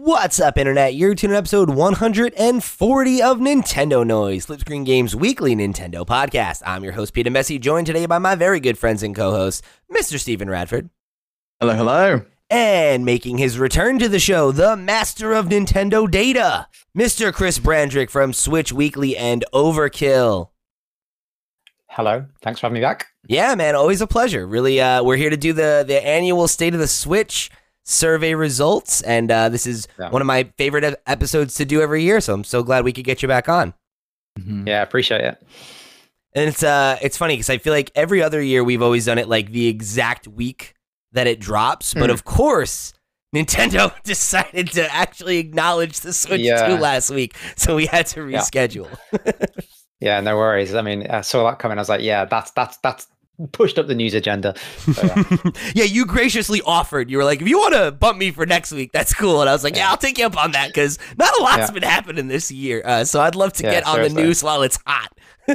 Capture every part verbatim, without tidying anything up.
What's up, Internet? You're tuning in episode one hundred forty of Nintendo Noise, Flipscreen Games' weekly Nintendo podcast. I'm your host, Peter Messi, joined today by my very good friends and co-hosts, Mister Stephen Radford. Hello, hello. And making his return to the show, the master of Nintendo data, Mister Chris Brandrick from Switch Weekly and Overkill. Hello, thanks for having me back. Yeah, man, always a pleasure. Really, uh, we're here to do the, the annual State of the Switch survey results, and uh, this is yeah. one of my favorite ep- episodes to do every year, so I'm so glad we could get you back on. Mm-hmm. Yeah, I appreciate it. And it's uh, it's funny because I feel like every other year we've always done it like the exact week that it drops, mm. but of course, Nintendo decided to actually acknowledge the Switch yeah. two last week, so we had to reschedule. Yeah. yeah, no worries. I mean, I saw that coming. I was like, yeah, that's that's that's pushed up the news agenda. So, yeah. yeah, you graciously offered. You were like, if you want to bump me for next week, that's cool. And I was like, yeah, yeah I'll take you up on that because not a lot's yeah. been happening this year. Uh, so I'd love to yeah, get on seriously. the news while it's hot.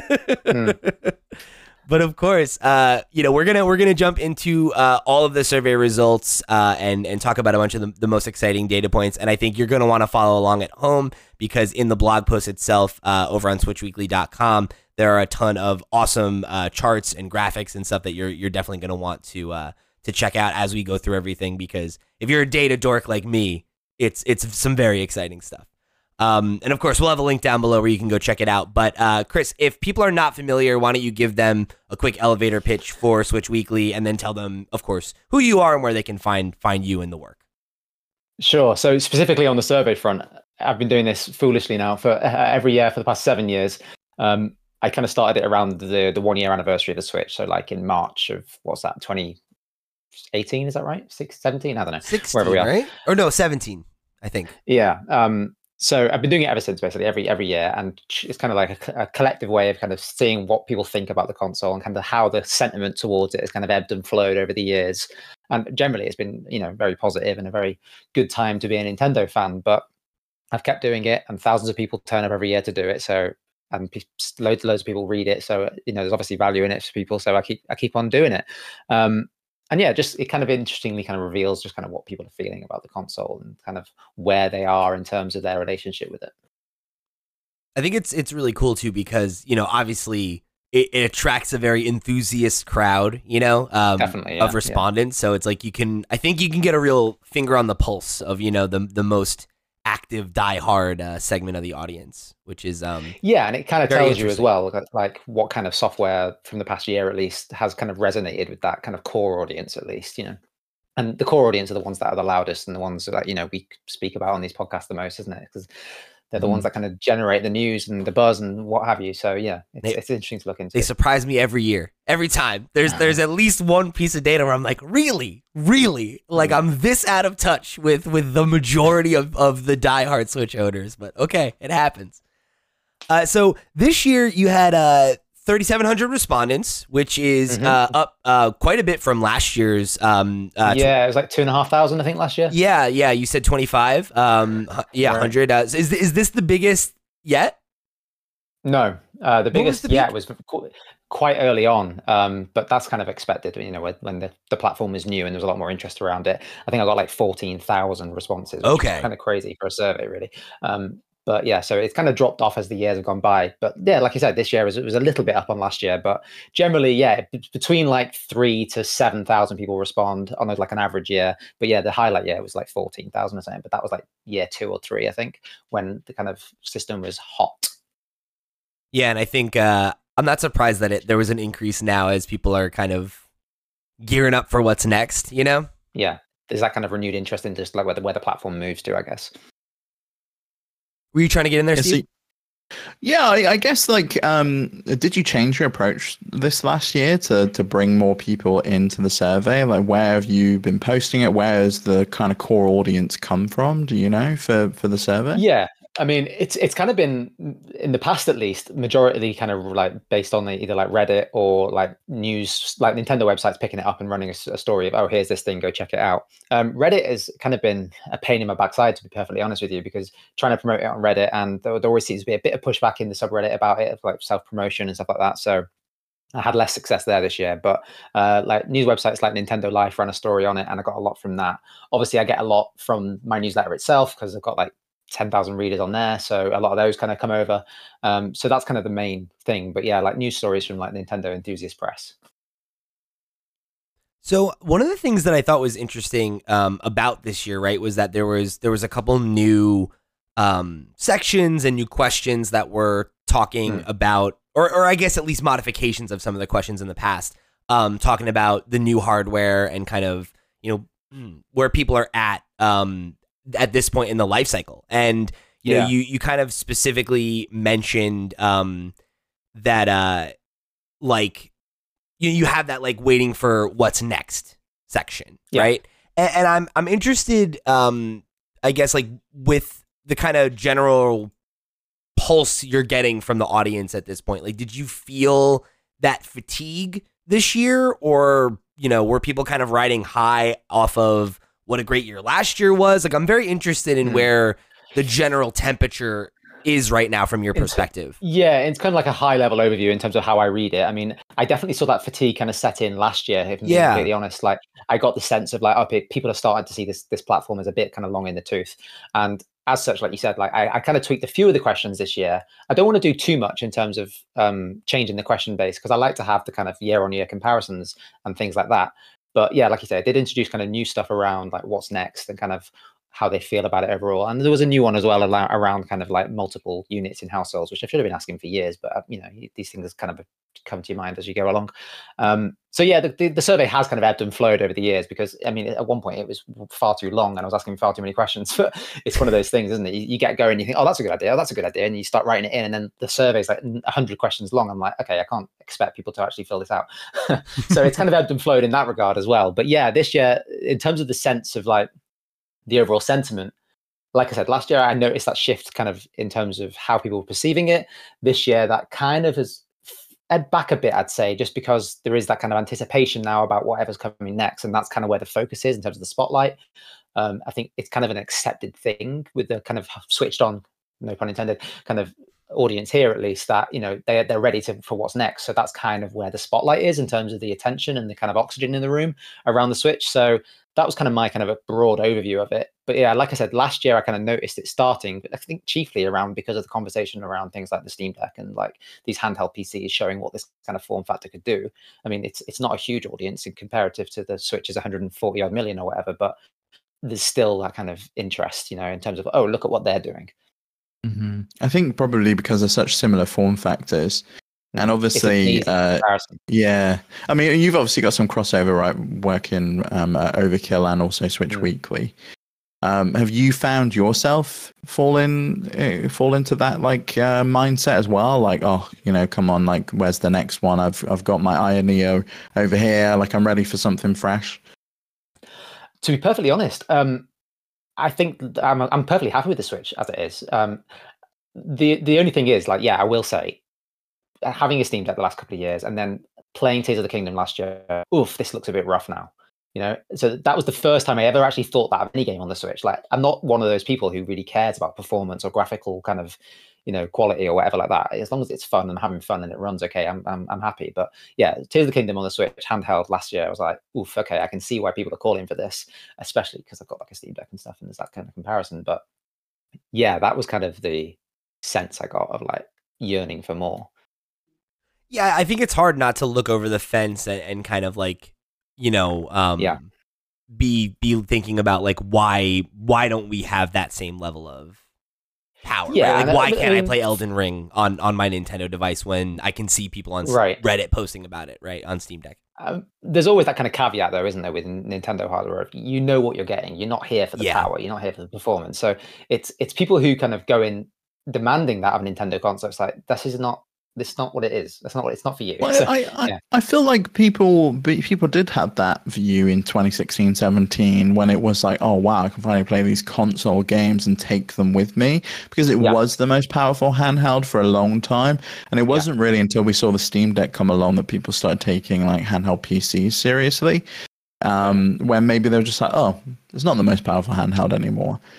mm. But of course, uh, you know, we're gonna we're gonna jump into uh, all of the survey results uh, and and talk about a bunch of the, the most exciting data points. And I think you're gonna want to follow along at home because in the blog post itself uh, over on switch weekly dot com, there are a ton of awesome uh, charts and graphics and stuff that you're you're definitely gonna want to uh, to check out as we go through everything. Because if you're a data dork like me, it's it's some very exciting stuff. Um, and of course, we'll have a link down below where you can go check it out. But uh, Chris, if people are not familiar, why don't you give them a quick elevator pitch for Switch Weekly, and then tell them, of course, who you are and where they can find find you in the work. Sure. So specifically on the survey front, I've been doing this foolishly now for uh, every year for the past seven years. Um, I kind of started it around the the one year anniversary of the Switch. So like in March of what's that, twenty eighteen? Is that right? Six, seventeen? I don't know. sixteen, wherever we are. Right? Or no, seventeen, I think. Yeah. Um, So I've been doing it ever since, basically every every year, and it's kind of like a, a collective way of kind of seeing what people think about the console and kind of how the sentiment towards it has kind of ebbed and flowed over the years. And generally, it's been you know very positive and a very good time to be a Nintendo fan. But I've kept doing it, and thousands of people turn up every year to do it. So and pe- loads and loads of people read it. So you know there's obviously value in it for people. So I keep I keep on doing it. Um, And yeah, just it kind of interestingly kind of reveals just kind of what people are feeling about the console and kind of where they are in terms of their relationship with it. I think it's it's really cool too because you know obviously it, it attracts a very enthusiast crowd, you know, um, Definitely, yeah, of respondents. Yeah. So it's like you can I think you can get a real finger on the pulse of you know the the most active diehard uh, segment of the audience, which is um yeah, and it kind of tells you as well like what kind of software from the past year at least has kind of resonated with that kind of core audience at least, you know. And the core audience are the ones that are the loudest and the ones that you know we speak about on these podcasts the most, isn't it? Because they're the mm. ones that kind of generate the news and the buzz and what have you. So yeah, it's, they, it's interesting to look into. They surprise me every year, every time. There's there's at least one piece of data where I'm like, really, really, like I'm this out of touch with with the majority of of the diehard Switch owners. But okay, it happens. Uh, so this year you had uh thirty-seven hundred respondents, which is mm-hmm. uh, up uh, quite a bit from last year's. Um, uh, yeah, it was like two and a half thousand, I think, last year. Yeah, yeah. You said twenty-five. Um, yeah, right. one hundred. Uh, is is this the biggest yet? No, uh, the what biggest. Was the yeah, big- it was quite early on, um, but that's kind of expected. You know, when, when the, the platform is new and there's a lot more interest around it. I think I got like fourteen thousand responses. Which okay, is kind of crazy for a survey, really. Um, But yeah, so it's kind of dropped off as the years have gone by. But yeah, like I said, this year was, it was a little bit up on last year. But generally, yeah, b- between like three to seven thousand people respond on a, like an average year. But yeah, the highlight year was like fourteen thousand or something. But that was like year two or three, I think, when the kind of system was hot. Yeah, and I think uh, I'm not surprised that it there was an increase now as people are kind of gearing up for what's next. You know? Yeah, there's that kind of renewed interest in just like where the, where the platform moves to, I guess. Were you trying to get in there, Yeah, Steve? so- yeah, I, I guess like, um, did you change your approach this last year to to bring more people into the survey? Like, where have you been posting it? Where has the kind of core audience come from? Do you know for for the survey? Yeah. I mean, it's it's kind of been in the past, at least, majority kind of like based on the, either like Reddit or like news, like Nintendo websites picking it up and running a, a story of, oh, here's this thing, go check it out. Um, Reddit has kind of been a pain in my backside, to be perfectly honest with you, because trying to promote it on Reddit, and there, there always seems to be a bit of pushback in the subreddit about it, of like self promotion and stuff like that. So I had less success there this year, but uh, like news websites like Nintendo Life ran a story on it, and I got a lot from that. Obviously, I get a lot from my newsletter itself because I've got like ten thousand readers on there, so a lot of those kind of come over. Um, so that's kind of the main thing. But yeah, like news stories from like Nintendo Enthusiast Press. So one of the things that I thought was interesting um, about this year, right, was that there was there was a couple new um, sections and new questions that were talking Hmm. about, or or I guess at least modifications of some of the questions in the past, um, talking about the new hardware and kind of, you know, where people are at um, at this point in the life cycle. And you know, Yeah. you you kind of specifically mentioned um, that uh, like. You you have that like waiting for what's next section, Yeah. right? And, and I'm I'm interested, um, I guess like with the kind of general pulse you're getting from the audience at this point. Like, did you feel that fatigue this year, or you know, were people kind of riding high off of what a great year last year was? Like, I'm very interested in Hmm. where the general temperature is right now from your It's- perspective. Yeah, it's kind of like a high level overview in terms of how I read it. I mean, I definitely saw that fatigue kind of set in last year, if I'm being Yeah. completely honest. Like, I got the sense of like, oh, pe- people are starting to see this this platform as a bit kind of long in the tooth. And as such, like you said, like I, I kind of tweaked a few of the questions this year. I don't want to do too much in terms of um, changing the question base because I like to have the kind of year on year comparisons and things like that. But yeah, like you said, I did introduce kind of new stuff around like what's next and kind of how they feel about it overall. And there was a new one as well allow, around kind of like multiple units in households, which I should have been asking for years, but uh, you know, these things kind of come to your mind as you go along. Um, so yeah, the, the, the survey has kind of ebbed and flowed over the years because I mean, at one point it was far too long and I was asking far too many questions, but it's one of those things, isn't it? You, you get going, you think, oh, that's a good idea. Oh, that's a good idea. And you start writing it in and then the survey's like a hundred questions long. I'm like, okay, I can't expect people to actually fill this out. So it's kind of ebbed and flowed in that regard as well. But yeah, this year, in terms of the sense of like, the overall sentiment, like I said, last year I noticed that shift kind of in terms of how people were perceiving it. This year, that kind of has ebbed back a bit, I'd say, just because there is that kind of anticipation now about whatever's coming next. And that's kind of where the focus is in terms of the spotlight. Um, I think it's kind of an accepted thing with the kind of switched on, no pun intended, kind of audience here, at least, that, you know, they, they're ready to for what's next. So that's kind of where the spotlight is in terms of the attention and the kind of oxygen in the room around the Switch. So that was kind of my kind of a broad overview of it. But yeah, like I said, last year I kind of noticed it starting, but I think chiefly around because of the conversation around things like the Steam Deck and like these handheld P Cs showing what this kind of form factor could do. I mean, it's it's not a huge audience in comparative to the Switch's one hundred forty odd million or whatever, but there's still that kind of interest, you know, in terms of, oh, look at what they're doing. Mm-hmm. I think probably because they're such similar form factors. And It's an obviously, easy uh, comparison. yeah, I mean, you've obviously got some crossover, right? Working um, at Overkill and also Switch Mm. Weekly. Um, have you found yourself fall in, uh, fall into that like uh, mindset as well? Like, oh, you know, come on, like, where's the next one? I've I've got my Aya Neo over here. Like, I'm ready for something fresh. To be perfectly honest, um, I think th- I'm I'm perfectly happy with the Switch as it is. Um, the the only thing is, like, yeah, I will say, uh, having a Steam Deck the last couple of years and then playing Tears of the Kingdom last year, oof, this looks a bit rough now. You know, so that was the first time I ever actually thought that of any game on the Switch. Like, I'm not one of those people who really cares about performance or graphical kind of, you know, quality or whatever like that. As long as it's fun and I'm having fun and it runs okay, I'm I'm, I'm happy. But yeah, Tears of the Kingdom on the Switch handheld last year, I was like, oof, okay, I can see why people are calling for this, especially because I've got like a Steam Deck and stuff, and there's that kind of comparison. But yeah, that was kind of the sense I got of like yearning for more. Yeah, I think it's hard not to look over the fence and, and kind of like, you know, um, Yeah. be be thinking about like why why don't we have that same level of power? Yeah, right? Like and, why uh, can't I um, play Elden Ring on on my Nintendo device when I can see people on s- Right. Reddit posting about it, right, on Steam Deck? Um, there's always that kind of caveat, though, isn't there, with Nintendo hardware? You know what you're getting. You're not here for the Yeah. power. You're not here for the performance. So it's it's people who kind of go in demanding that of a Nintendo console. It's like, this is not this is not what it is. That's not what it's not for you. Well, So, I, I, yeah. I feel like people be- people did have that view in twenty sixteen, seventeen when it was like, oh wow, I can finally play these console games and take them with me, because it Yeah. was the most powerful handheld for a long time. And it wasn't really until we saw the Steam Deck come along that people started taking like handheld P Cs seriously. Um, when maybe they were just like, oh, it's not the most powerful handheld anymore.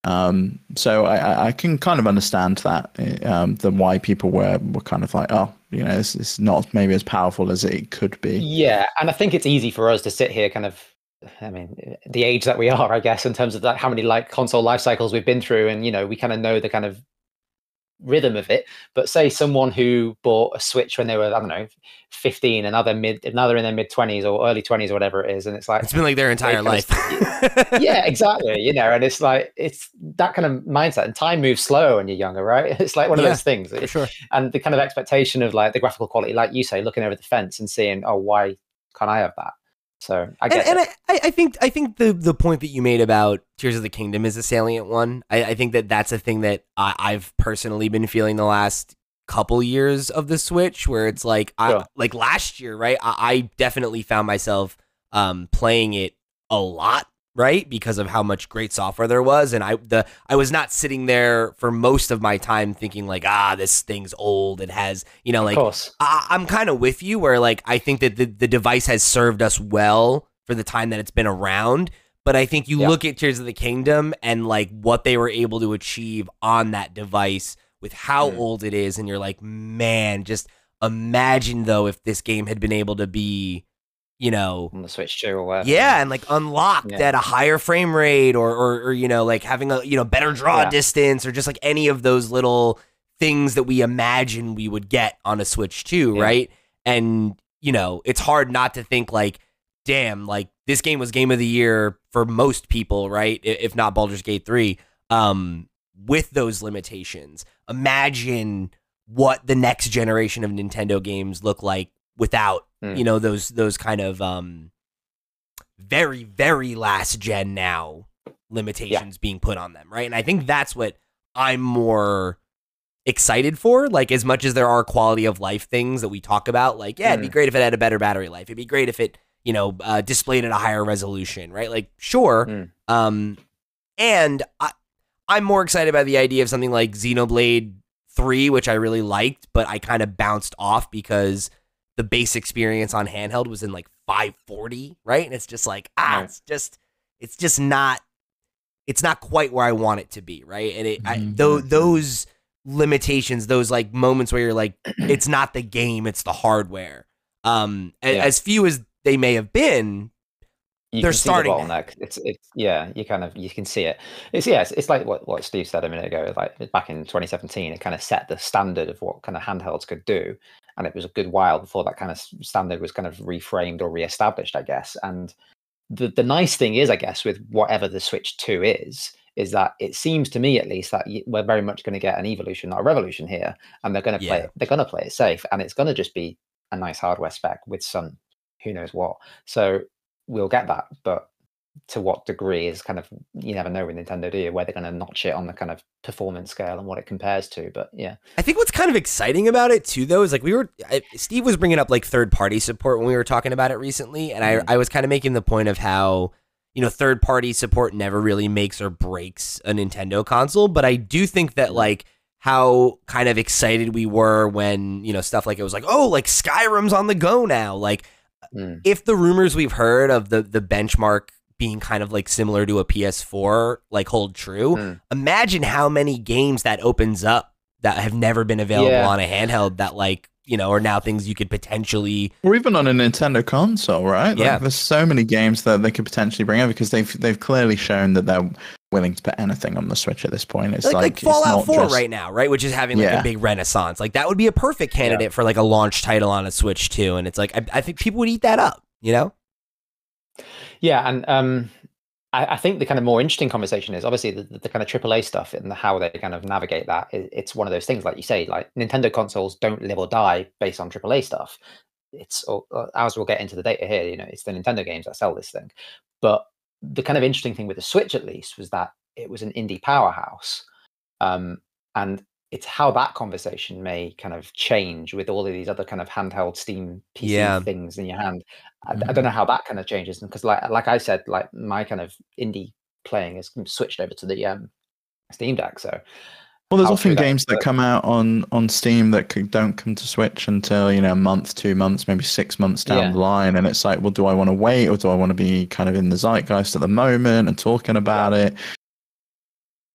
Um, so I, I can kind of understand that, um, the why people were were kind of like, oh, you know, this is not maybe as powerful as it could be. Yeah, and I think it's easy for us to sit here, kind of, I mean, the age that we are, I guess, in terms of like how many like console life cycles we've been through, and you know, we kind of know the kind of rhythm of it. But say someone who bought a Switch when they were, I don't know, fifteen, and other mid, another in their mid twenties or early twenties or whatever it is, and it's like It's been like their entire life. yeah, exactly. You know, and it's like it's that kind of mindset. And time moves slow when you're younger, right? It's like one of Yeah, those things. for sure. And the kind of expectation of like the graphical quality, like you say, looking over the fence and seeing, oh, why can't I have that? So I get and, and it. I, I think I think the the point that you made about Tears of the Kingdom is a salient one. I, I think that that's a thing that I, I've personally been feeling the last couple years of the Switch, where it's like I Sure. like last year, right? I, I definitely found myself um, playing it a lot, right, because of how much great software there was, and I the I was not sitting there for most of my time thinking like, ah, this thing's old. It has, you know, like Of course. I, I'm kind of with you where like I think that the, the device has served us well for the time that it's been around. But I think you Yeah. look at Tears of the Kingdom and like what they were able to achieve on that device with how Mm. old it is, and you're like, man, just imagine though if this game had been able to be, you know, On the Switch two or whatever. yeah, and like unlocked Yeah. at a higher frame rate, or, or or you know, like having a you know better draw Yeah. distance, or just like any of those little things that we imagine we would get on a Switch two, Yeah. right? And you know, it's hard not to think like, damn, like this game was game of the year for most people, right? I- If not Baldur's Gate three, um, with those limitations. Imagine what the next generation of Nintendo games look like without Mm. you know those those kind of um very very last gen now limitations being put on them, right? And I think that's what I'm more excited for. Like, as much as there are quality of life things that we talk about, like, yeah, it'd be Mm. great if it had a better battery life. It'd be great if it, you know, uh, displayed at a higher resolution, right? Like, sure. Mm. Um, and I, I'm more excited by the idea of something like Xenoblade three, which I really liked, but I kind of bounced off because the base experience on handheld was in like five forty, right? And it's just like, ah, Right. it's just, it's just not, it's not quite where I want it to be, right? And it, I, Mhm. though those limitations, those like moments where you're like, it's not the game, it's the hardware. Um, a- Yeah. as few as they may have been, You They're can see starting the to- bottleneck. It's it's yeah, you kind of you can see it. It's yeah, it's, it's like what, what Steve said a minute ago. Like back in twenty seventeen, it kind of set the standard of what kind of handhelds could do, and it was a good while before that kind of s- standard was kind of reframed or reestablished, I guess. And the the nice thing is, I guess, with whatever the Switch two is, is that it seems to me at least that y- we're very much going to get an evolution, not a revolution here, and they're going to play Yeah. it. They're going to play it safe, and it's going to just be a nice hardware spec with some who knows what. So we'll get that, but to what degree is kind of, you never know with Nintendo, do you, where they're going to notch it on the kind of performance scale and what it compares to. But yeah, I think what's kind of exciting about it too, though, is like we were, I, Steve was bringing up like third party support when we were talking about it recently. And Mhm. I, I was kind of making the point of how, you know, third party support never really makes or breaks a Nintendo console. But I do think that like how kind of excited we were when, you know, stuff like it was like, oh, like Skyrim's on the go now. Like Mm. if the rumors we've heard of the, the benchmark being kind of like similar to a P S four like hold true, Mm. imagine how many games that opens up that have never been available Yeah. on a handheld that like, you know, are now things you could potentially. Or even on a Nintendo console, right? Like, Yeah. there's so many games that they could potentially bring over because they've they've clearly shown that they're willing to put anything on the Switch at this point. It's Like, like, like it's Fallout not four just- right now, right? Which is having like Yeah. a big renaissance. Like that would be a perfect candidate for like a launch title on a Switch too. And it's like, I, I think people would eat that up, you know? Yeah, and um, I, I think the kind of more interesting conversation is obviously the, the, the kind of triple A stuff and the, how they kind of navigate that. It, it's one of those things, like you say, like Nintendo consoles don't live or die based on triple A stuff. It's uh, as we'll get into the data here. You know, it's the Nintendo games that sell this thing. But the kind of interesting thing with the Switch, at least, was that it was an indie powerhouse, um, and it's how that conversation may kind of change with all of these other kind of handheld Steam P C Yeah. things in your hand. I, I don't know how that kind of changes, because like like I said, like my kind of indie playing has switched over to the um, Steam Deck. So Well, there's how often true that games is, that but- come out on on Steam that could, don't come to Switch until, you know, a month, two months, maybe six months down Yeah. the line, and it's like, well, do I want to wait or do I want to be kind of in the zeitgeist at the moment and talking about it?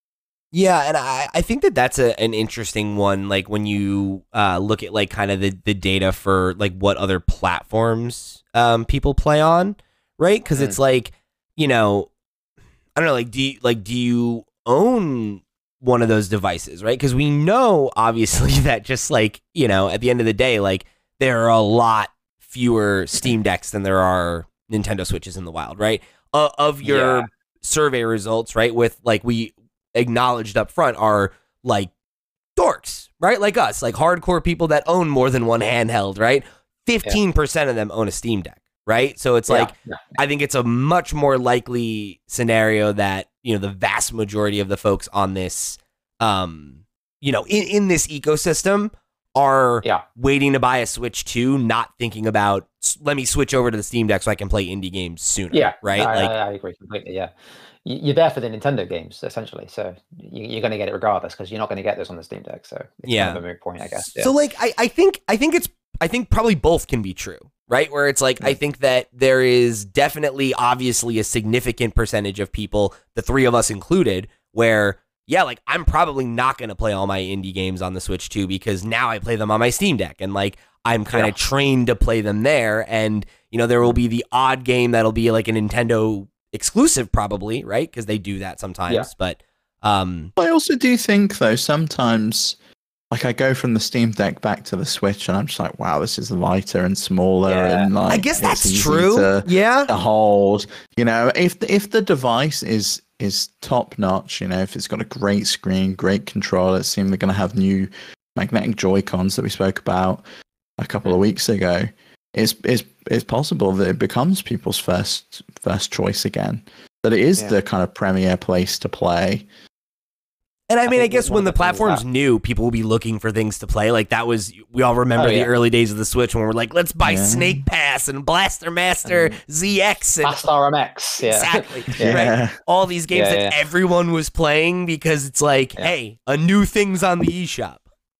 Yeah, and I, I think that that's a, an interesting one. Like when you uh, look at like kind of the, the data for like what other platforms um, people play on, right? Because it's Mm. like, you know, I don't know, like do you, like do you own one of those devices, right? Because we know obviously that just like, you know, at the end of the day, like there are a lot fewer Steam Decks than there are Nintendo Switches in the wild, right? Uh, of your Yeah. survey results, right? With like we acknowledged up front are like dorks, right? Like us, like hardcore people that own more than one handheld, right? fifteen percent of them own a Steam Deck, right? So it's like, yeah. I think it's a much more likely scenario that, you know, the vast majority of the folks on this, um, you know, in, in this ecosystem are Yeah. waiting to buy a Switch two, not thinking about, let me switch over to the Steam Deck so I can play indie games sooner, Yeah, right? I, like, I, I agree completely. Yeah, You- you're there for the Nintendo games essentially, so you, you're going to get it regardless because you're not going to get this on the Steam Deck. So it's Yeah. kind of a moot point, I guess. Yeah. So like I, I think I think it's I think probably both can be true, right? Where it's like I Yeah. think that there is definitely obviously a significant percentage of people, the three of us included, where yeah, like I'm probably not going to play all my indie games on the Switch too because now I play them on my Steam Deck and like I'm kind of Yeah. trained to play them there and you know there will be the odd game that'll be like a Nintendo exclusive probably, right? Because they do that sometimes, Yeah. but um I also do think though sometimes, like I go from the Steam Deck back to the Switch, and I'm just like, wow, this is lighter and smaller, Yeah. and like I guess it's that's easy true. to, Yeah. to hold. You know, if the, if the device is is top notch, you know, if it's got a great screen, great controller, it seems they're going to have new magnetic Joy Cons that we spoke about a couple of weeks ago. It's it's it's possible that it becomes people's first first choice again. That it is Yeah. the kind of premier place to play. And I mean, I, think guess one when the of the things platform's that- new, people will be looking for things to play. Like that was, we all remember Oh, the yeah. early days of the Switch when we're like, let's buy Yeah. Snake Pass and Blaster Master And Z X and Fast R M X. Yeah. exactly, Yeah. right? All these games Yeah, that yeah. everyone was playing because it's like, Yeah. hey, a new thing's on the eShop.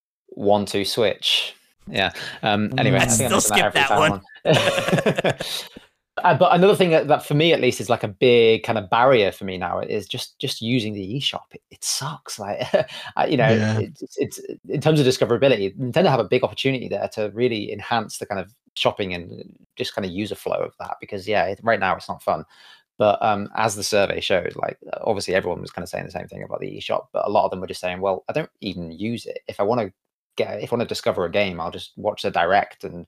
One two switch. Yeah. Um. Anyway, Mm. I I'd think I still mentioned skip every that time. Uh, but another thing that, that for me at least is like a big kind of barrier for me now is just just using the eShop. It, it sucks. Like I- you know, Yeah. it's, it's in terms of discoverability, Nintendo have a big opportunity there to really enhance the kind of shopping and just kind of user flow of that. Because yeah, it, right now it's not fun. But um, as the survey showed, like obviously everyone was kind of saying the same thing about the eShop, but a lot of them were just saying, well, I don't even use it. If I want to get, if I want to discover a game, I'll just watch the direct and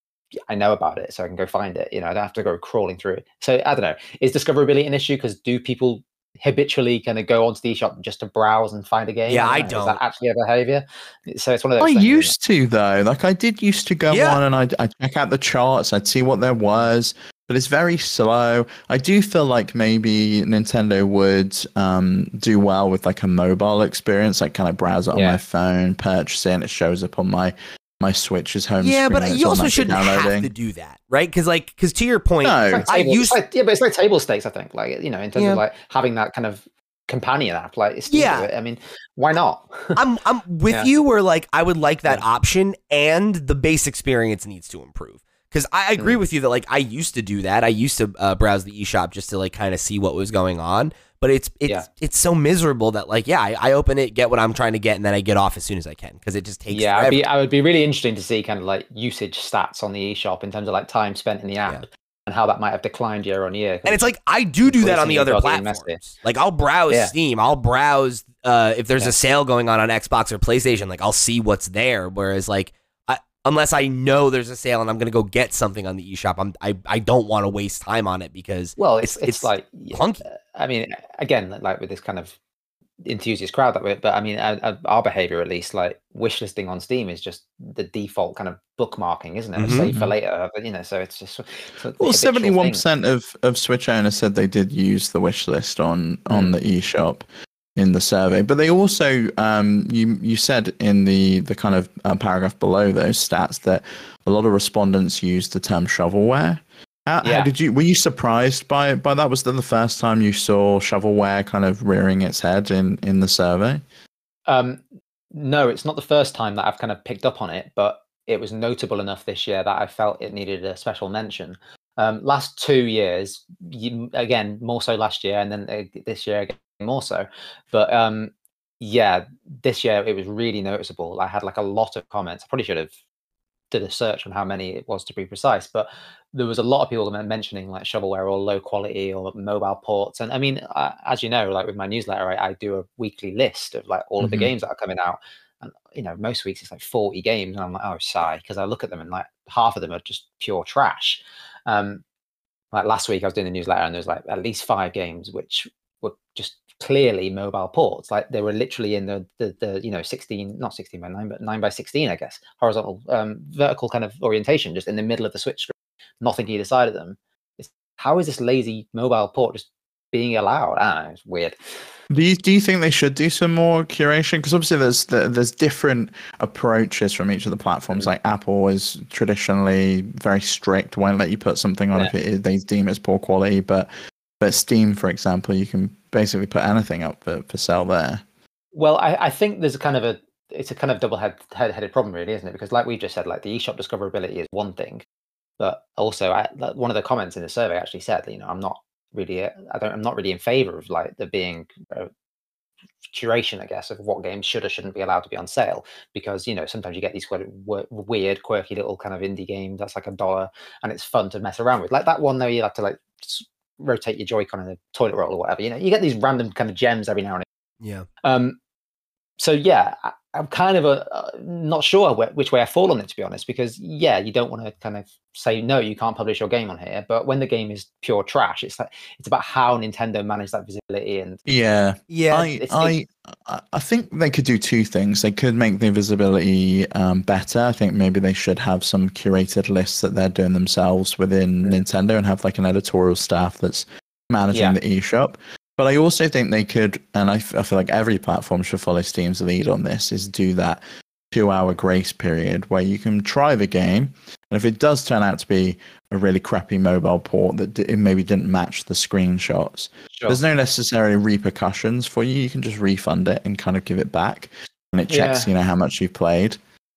I know about it, so I can go find it. You know, I don't have to go crawling through it. So I don't know. Is discoverability an issue? Because do people habitually kind of go onto the eShop just to browse and find a game? Yeah, I know. Is don't. that actually a behavior? So it's one of those. I things, isn't it? used to though. Like I did used to go Yeah. on and I'd, I'd check out the charts. I'd see what there was, but it's very slow. I do feel like maybe Nintendo would um, do well with like a mobile experience, like kind of browse it on Yeah. my phone, purchase it, and it shows up on my my Switch's home Yeah, screen. but and it's you also automatically shouldn't have downloading. to do that, right? Because like, because to your point, No. It's like I table, used it's like, yeah, but it's like table stakes. I think, like you know, in terms Yeah. of like having that kind of companion app, like Steam Yeah. do it. I mean, why not? I'm I'm with Yeah. you where like I would like that Yeah. option and the base experience needs to improve. Because I agree Mm. with you that like I used to do that. I used to uh, browse the eShop just to like kind of see what was going on. But it's it's Yeah. it's so miserable that like yeah, I, I open it, get what I'm trying to get, and then I get off as soon as I can because it just takes yeah, forever. I'd be, I would be really interesting to see kind of like usage stats on the eShop in terms of like time spent in the app Yeah. and how that might have declined year on year. 'cause And it's like I do do that on the other increasingly bloody platforms. Like I'll browse Yeah. Steam, I'll browse uh, if there's Yeah. a sale going on on Xbox or PlayStation. Like I'll see what's there. Whereas like I, unless I know there's a sale and I'm gonna go get something on the eShop, I'm I, I don't want to waste time on it because well, it's it's- it's, it's like yeah, clunky. I mean, again, like with this kind of enthusiast crowd that we're, but I mean, uh, uh, our behavior at least, like wish listing on Steam is just the default kind of bookmarking, isn't it? Mhm. Save for later, but, you know. So it's just it's a Well, habitual seventy-one thing. percent of, of Switch owners said they did use the wish list on, on Mm. the eShop in the survey. But they also, um, you you said in the, the kind of uh, paragraph below those stats that a lot of respondents used the term shovelware. How, how Yeah. did you, were you surprised by, by that? Was that the first time you saw shovelware kind of rearing its head in, in the survey? Um, no, it's not the first time that I've kind of picked up on it, but it was notable enough this year that I felt it needed a special mention. Um, last two years, you, again, more so last year, and then uh, this year again more so. But um, yeah, this year it was really noticeable. I had like a lot of comments. I probably should have did a search on how many it was to be precise, but there was a lot of people mentioning like shovelware or low quality or mobile ports. And I mean, I, as you know, like with my newsletter, I, I do a weekly list of like all mm-hmm. of the games that are coming out. And you know, most weeks it's like forty games, and I'm like, oh, sigh, because I look at them and like half of them are just pure trash. Um, like last week, I was doing the newsletter, and there was like at least five games which were just clearly mobile ports. Like they were literally in the the, the you know sixteen, not sixteen by nine, but nine by sixteen, I guess, horizontal, um, vertical kind of orientation, just in the middle of the Switch screen. Nothing either side of them. It's, how is this lazy mobile port just being allowed? I don't know. It's weird. Do you do you think they should do some more curation? Because obviously there's there's different approaches from each of the platforms. Mm-hmm. Like Apple is traditionally very strict, won't let you put something on yeah. if it is, they deem it's poor quality. But but Steam, for example, you can basically put anything up for, for sale there. Well, I, I think there's a kind of a it's a kind of double head, headed problem, really, isn't it? Because like we just said, like the eShop discoverability is one thing, but also I, one of the comments in the survey actually said that, you know, I'm not really I don't I'm not really in favor of like there being a curation, I guess, of what games should or shouldn't be allowed to be on sale, because you know sometimes you get these quite weird, quirky little kind of indie games that's like a dollar and it's fun to mess around with, like that one though you have to like rotate your Joy-Con in a toilet roll or whatever. You know, you get these random kind of gems every now and then. Yeah. Um. So yeah, I, I'm kind of a, uh, not sure wh- which way I fall on it, to be honest, because yeah, you don't want to kind of say no, you can't publish your game on here. But when the game is pure trash, it's like it's about how Nintendo managed that visibility. And yeah, yeah, I I I think they could do two things. They could make the visibility um, better. I think maybe they should have some curated lists that they're doing themselves within mm-hmm. Nintendo and have like an editorial staff that's managing yeah. the eShop. But I also think they could, and I, f- I feel like every platform should follow Steam's lead on this, is do that two-hour grace period where you can try the game, and if it does turn out to be a really crappy mobile port that d- maybe didn't match the screenshots, sure. there's no necessary repercussions for you. You can just refund it and kind of give it back, and it checks, yeah. you know, how much you've played.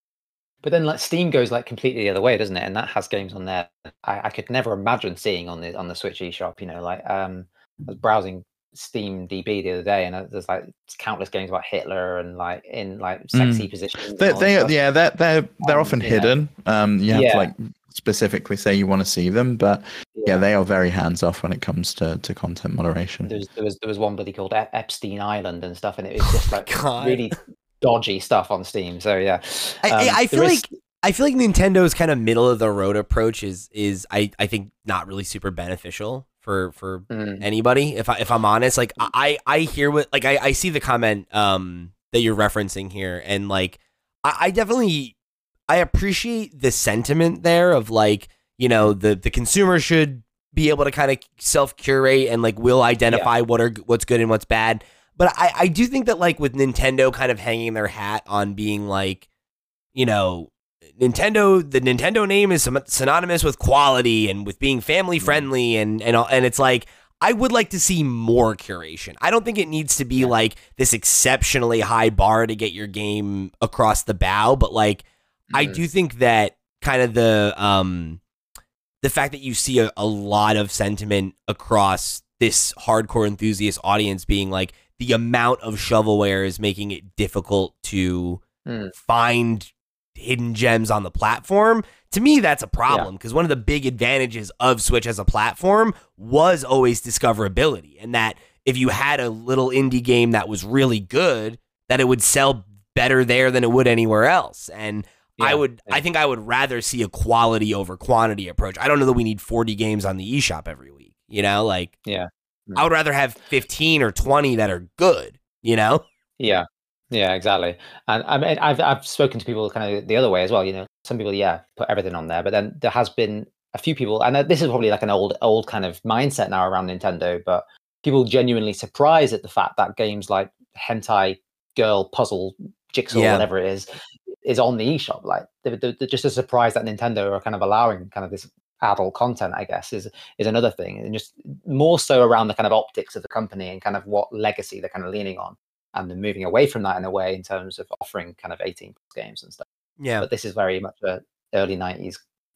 But then, like Steam goes like completely the other way, doesn't it? And that has games on there I, I could never imagine seeing on the on the Switch eShop. You know, like um, I was browsing Steam D B the other day, and there's like countless games about Hitler and like in like sexy mm. positions. They, they yeah, they're they're they're um, often hidden. Know. Um, you have yeah. to like specifically say you want to see them, but yeah. yeah, they are very hands off when it comes to, to content moderation. There was there was there was one bloody called Epstein Island and stuff, and it was just like oh really dodgy stuff on Steam. So yeah, um, I, I feel like. I feel like Nintendo's kind of middle of the road approach is is I, I think not really super beneficial for for mm. anybody. If I if I'm honest, like I I hear what like I, I see the comment um that you're referencing here, and like I, I definitely I appreciate the sentiment there of like, you know, the the consumer should be able to kind of self curate and like will identify yeah. what are what's good and what's bad. But I I do think that like with Nintendo kind of hanging their hat on being like, you know, Nintendo, the Nintendo name is synonymous with quality and with being family friendly, and and and it's like I would like to see more curation. I don't think it needs to be yeah. like this exceptionally high bar to get your game across the bow, but like mm-hmm. I do think that kind of the um the fact that you see a, a lot of sentiment across this hardcore enthusiast audience being like the amount of shovelware is making it difficult to mm. find hidden gems on the platform. To me, that's a problem, because yeah. one of the big advantages of Switch as a platform was always discoverability, and that if you had a little indie game that was really good, that it would sell better there than it would anywhere else. And yeah, I would, yeah. I think I would rather see a quality over quantity approach. I don't know that we need forty games on the eShop every week, you know, like yeah, I would rather have fifteen or twenty that are good, you know? Yeah. Yeah, exactly. And I mean, I've I've spoken to people kind of the other way as well. You know, some people, yeah, put everything on there, but then there has been a few people, and this is probably like an old old kind of mindset now around Nintendo, but people genuinely surprised at the fact that games like Hentai Girl Puzzle Jigsaw, yeah. whatever it is, is on the eShop. Like they're, they're just a surprise that Nintendo are kind of allowing kind of this adult content, I guess, is is another thing, and just more so around the kind of optics of the company and kind of what legacy they're kind of leaning on. And then moving away from that in a way in terms of offering kind of eighteen plus games and stuff. Yeah. But this is very much a early nineties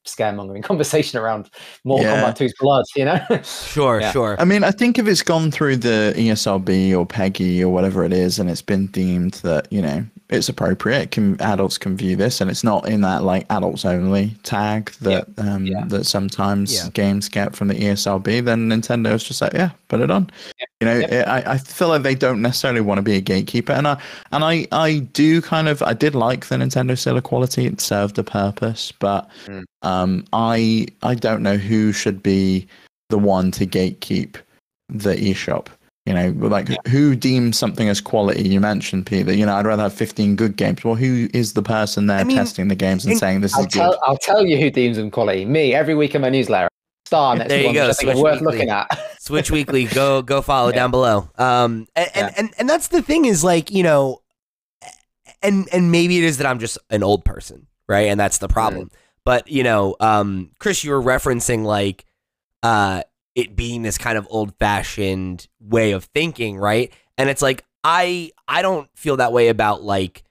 scaremongering conversation around Mortal Yeah. Kombat two's blood, you know? Sure, Yeah. sure. I mean, I think if it's gone through the E S R B or PEGI or whatever it is, and it's been deemed that, you know, it's appropriate, can adults can view this, and it's not in that like adults only tag that um Yeah. that sometimes Yeah. games get from the E S R B, then Nintendo's just like, yeah, put it on. Yep. You know, Yep. I, I feel like they don't necessarily want to be a gatekeeper, and I and I I do kind of I did like the Nintendo Seal Equality. It served a purpose, but Mm. um I I don't know who should be the one to gatekeep the eShop. You know, like Yeah. who deems something as quality? You mentioned, Peter, you know, I'd rather have fifteen good games. Well, who is the person there I mean, testing the games and and saying this I'll is good? tell, I'll tell you who deems them quality. Me, every week in my newsletter. Star next There to you one, go, which I think are Switch worth Weekly. looking at. Switch Weekly, go go follow Yeah. down below. Um, and, and, Yeah. and and that's the thing is like, you know, and and maybe it is that I'm just an old person, right? And that's the problem. But you know, um, Chris, you were referencing like, uh, it being this kind of old fashioned way of thinking, right? And it's like I I don't feel that way about like,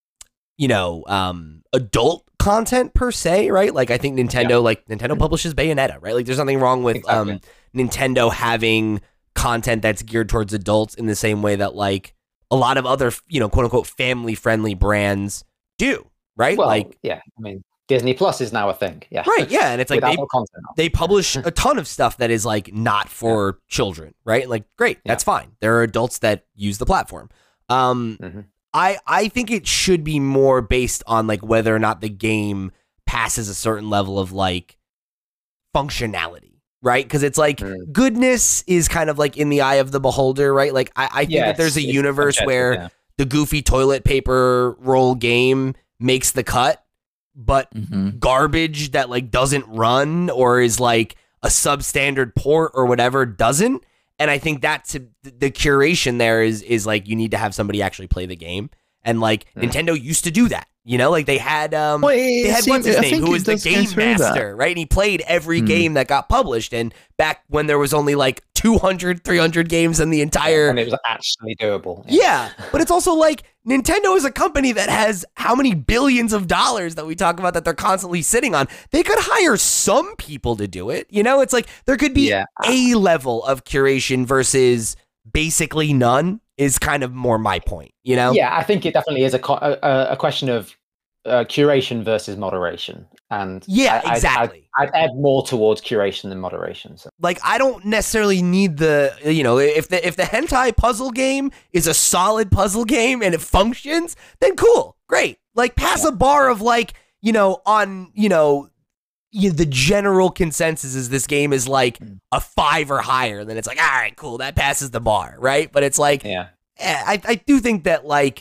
you know, um, adult content per se, right? Like I think Nintendo, Yeah. like Nintendo publishes Bayonetta, right? Like there's nothing wrong with Exactly. um Nintendo having content that's geared towards adults in the same way that like a lot of other, you know, quote unquote family friendly brands do, right? Well, like yeah, I mean, Disney Plus is now a thing. Yeah. right, yeah, and it's like With they adult content. they publish a ton of stuff that is like not for children, right? Like great, that's fine. There are adults that use the platform. Um Mhm. I I think it should be more based on like whether or not the game passes a certain level of like functionality, right? Because it's like Mm. goodness is kind of like in the eye of the beholder, right? Like I, I think Yes, that there's a it's universe subjective, where yeah. the goofy toilet paper roll game makes the cut, but Mhm. garbage that like doesn't run or is like a substandard port or whatever doesn't. And I think that's the curation there is is like you need to have somebody actually play the game. And like Mm. Nintendo used to do that. You know, like they had um Well, it they had seemed- what's his I name, think who it was the does go game through that. master, right? And he played every Hmm. game that got published. And back when there was only like two hundred, three hundred games in the entire And it was actually doable. yeah, but it's also like Nintendo is a company that has how many billions of dollars that we talk about that they're constantly sitting on. They could hire some people to do it. You know, it's like there could be Yeah. a level of curation versus basically none is kind of more my point, you know? Yeah, I think it definitely is a co- a, a question of uh, curation versus moderation, and Yeah, I, I'd- exactly. I'd, I'd, add more towards curation than moderation. So Like I don't necessarily need the you know if the if the hentai puzzle game is a solid puzzle game and it functions, then cool, great. Like pass a bar of like you know on you know you, the general consensus is this game is like a five or higher. Then it's like all right, cool, that passes the bar, right? But it's like yeah, eh, I I do think that like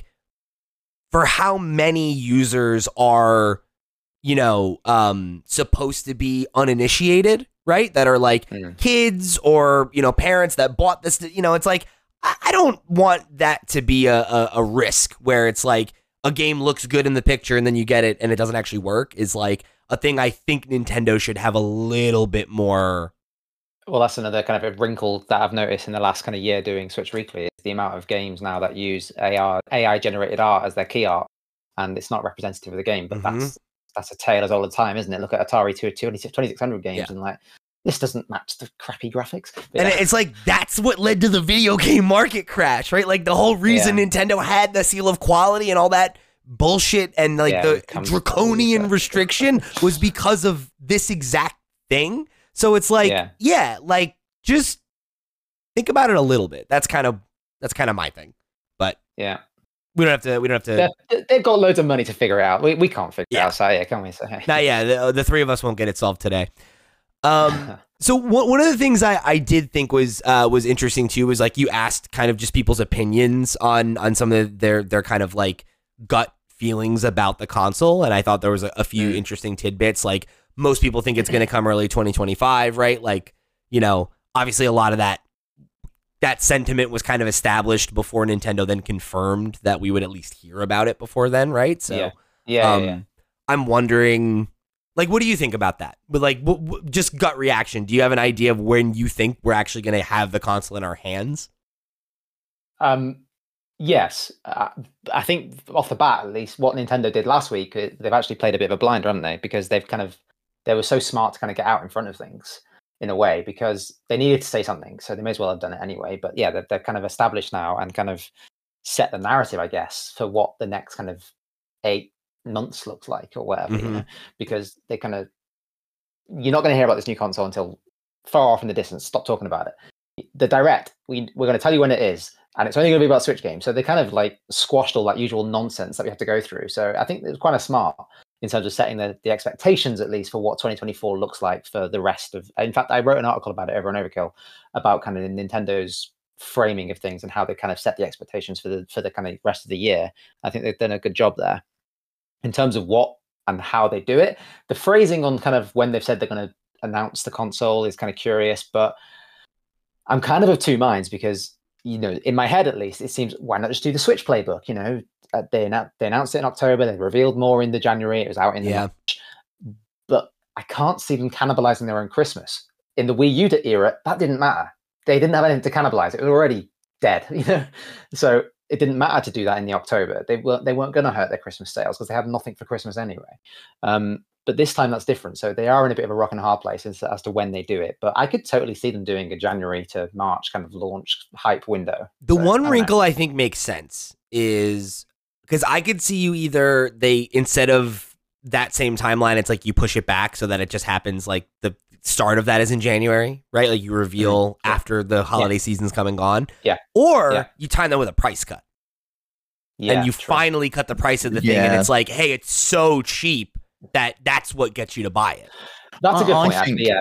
for how many users are you know um supposed to be uninitiated, right? That are like Mm. kids or you know parents that bought this, you know, it's like I, I don't want that to be a, a a risk where it's like a game looks good in the picture and then you get it and it doesn't actually work is like a thing I think Nintendo should have a little bit more. well, that's another kind of a wrinkle that I've noticed in the last kind of year doing Switch Weekly. Is the amount of games now that use A I A I generated art as their key art, and it's not representative of the game. But Mhm. that's that's a tale as old as time, isn't it? Look at Atari two twenty-six hundred games Yeah. and like this doesn't match the crappy graphics. But And yeah. it's like that's what led to the video game market crash, right? Like the whole reason Yeah. Nintendo had the seal of quality and all that bullshit and like Yeah, the it comes- draconian restriction was because of this exact thing. So it's like, yeah. Yeah. like just think about it a little bit. That's kind of that's kind of my thing. But yeah. we don't have to. We don't have to. They've, they've got loads of money to figure it out. We, we can't figure Yeah. it out, so yeah, can we? So, hey. Not yeah. The, the three of us won't get it solved today. Um. So one one of the things I, I did think was uh, was interesting too was like you asked kind of just people's opinions on on some of their their kind of like gut feelings about the console, and I thought there was a, a few Mm. interesting tidbits. Like most people think it's going to come early twenty twenty-five, right? Like you know, obviously a lot of that that sentiment was kind of established before Nintendo then confirmed that we would at least hear about it before then, right? So yeah, yeah, um, yeah, yeah. I'm wondering, like, what do you think about that? But like, w- w- just gut reaction. Do you have an idea of when you think we're actually going to have the console in our hands? Um, yes, uh, I think off the bat, at least, what Nintendo did last week, uh, they've actually played a bit of a blinder, haven't they? Because they've kind of they were so smart to kind of get out in front of things in a way because they needed to say something. So they may as well have done it anyway. But yeah, they're, they're kind of established now and kind of set the narrative, I guess, for what the next kind of eight months looks like or whatever, Mhm. you know, because they kind of, you're not going to hear about this new console until far off in the distance. Stop talking about it. The direct, we, we're going to tell you when it is, and it's only going to be about Switch games. So they kind of like squashed all that usual nonsense that we have to go through. So I think it was quite a smart in terms of setting the, the expectations, at least, for what twenty twenty-four looks like for the rest of. In fact, I wrote an article about it over on Overkill about kind of Nintendo's framing of things and how they kind of set the expectations for the for the kind of rest of the year. I think they've done a good job there in terms of what and how they do it. The phrasing on kind of when they've said they're going to announce the console is kind of curious, but I'm kind of of two minds because, you know, in my head at least, it seems, why not just do the Switch playbook? You know, uh, they, annou- they announced it in October, they revealed more in the January, it was out in the Yeah. March. But I can't see them cannibalizing their own Christmas. In the Wii U era, that didn't matter. They didn't have anything to cannibalize. It was already dead, you know? So it didn't matter to do that in the October. They weren't, they weren't going to hurt their Christmas sales because they had nothing for Christmas anyway. Um, but this time that's different. So they are in a bit of a rock and a hard place as, as to when they do it. But I could totally see them doing a January to March kind of launch hype window. The So, I one don't know. wrinkle I think makes sense is because I could see you either they instead of that same timeline, it's like you push it back so that it just happens like the start of that is in January, right? Like you reveal Yeah. after the holiday season's come and gone. Yeah. Or Yeah. you time that with a price cut. Yeah, and you true. finally cut the price of the thing, and Yeah. it's like, hey, it's so cheap that that's what gets you to buy it. That's a good I- I point, think- actually. Yeah.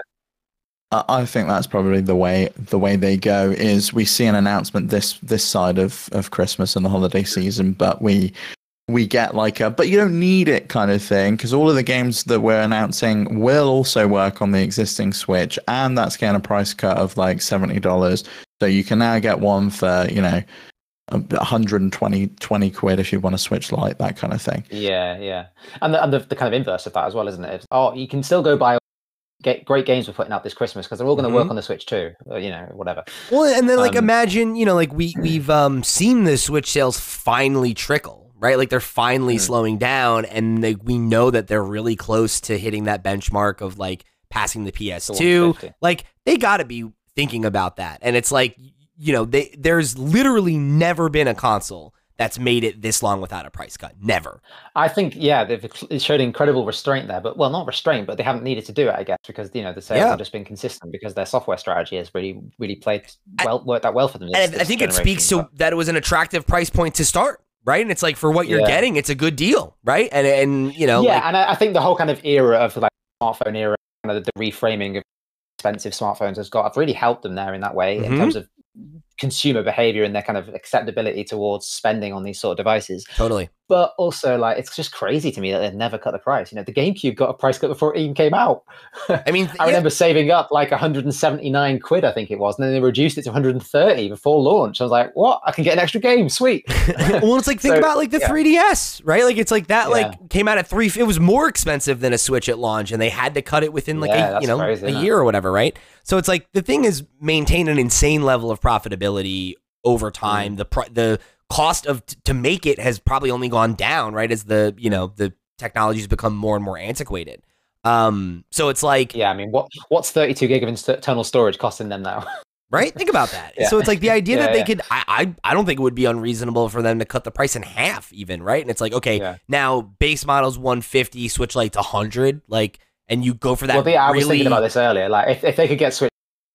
I I think that's probably the way the way they go is we see an announcement this this side of, of Christmas and the holiday season, but we we get like a but you don't need it kind of thing because all of the games that we're announcing will also work on the existing Switch, and that's getting a price cut of like seventy dollars. So you can now get one for you know one hundred twenty twenty quid if you want a Switch Lite, that kind of thing. Yeah, yeah. And the, and the, the kind of inverse of that as well, isn't it? It's, oh, you can still go buy get great games we're putting out this Christmas because they're all going to Mhm. work on the Switch too, or, you know, whatever. Well, and then like Um, imagine, you know, like we we've um seen the Switch sales finally trickle, right? Like they're finally Mm. slowing down, and they, we know that they're really close to hitting that benchmark of like passing the P S The two. one fifty. Like they got to be thinking about that, and it's like, you know, they there's literally never been a console that's made it this long without a price cut. Never. I think, yeah, they've it showed incredible restraint there, but well, not restraint, but they haven't needed to do it, I guess, because you know the sales Yeah. have just been consistent because their software strategy has really, really played well, worked out well for them. This, And I this think it generation, speaks to but- that it was an attractive price point to start, right? And it's like for what you're Yeah. getting, it's a good deal, right? And and you know, yeah, like, and I, I think the whole kind of era of like smartphone era, kind of the reframing of expensive smartphones has got have really helped them there in that way Mhm. in terms of consumer behavior and their kind of acceptability towards spending on these sort of devices. totally. But also, like, it's just crazy to me that they've never cut the price. You know, the GameCube got a price cut before it even came out. I mean, I yeah. remember saving up like one hundred seventy-nine quid, I think it was, and then they reduced it to one hundred thirty before launch. I was like, what? I can get an extra game. Sweet. Well, it's like think So, about like the yeah. three D S, right? Like it's like that Yeah. like came out at three. It was more expensive than a Switch at launch, and they had to cut it within like Yeah, a that's you know crazy, a isn't it? year or whatever, right? So it's like the thing is maintain an insane level of profitability over time. Mm. The pr- the cost of t- to make it has probably only gone down, right? As the you know the technology's become more and more antiquated. Um, so it's like Yeah, I mean, what what's thirty-two gig of internal storage costing them now? right? Think about that. Yeah. So it's like the idea Yeah, that they yeah. could, I, I, I don't think it would be unreasonable for them to cut the price in half, even, right? And it's like, okay, Yeah. now base model's one fifty, Switch Lite's one hundred, like, and you go for that. Well, the, I was really, thinking about this earlier. Like, if, if they could get Switch,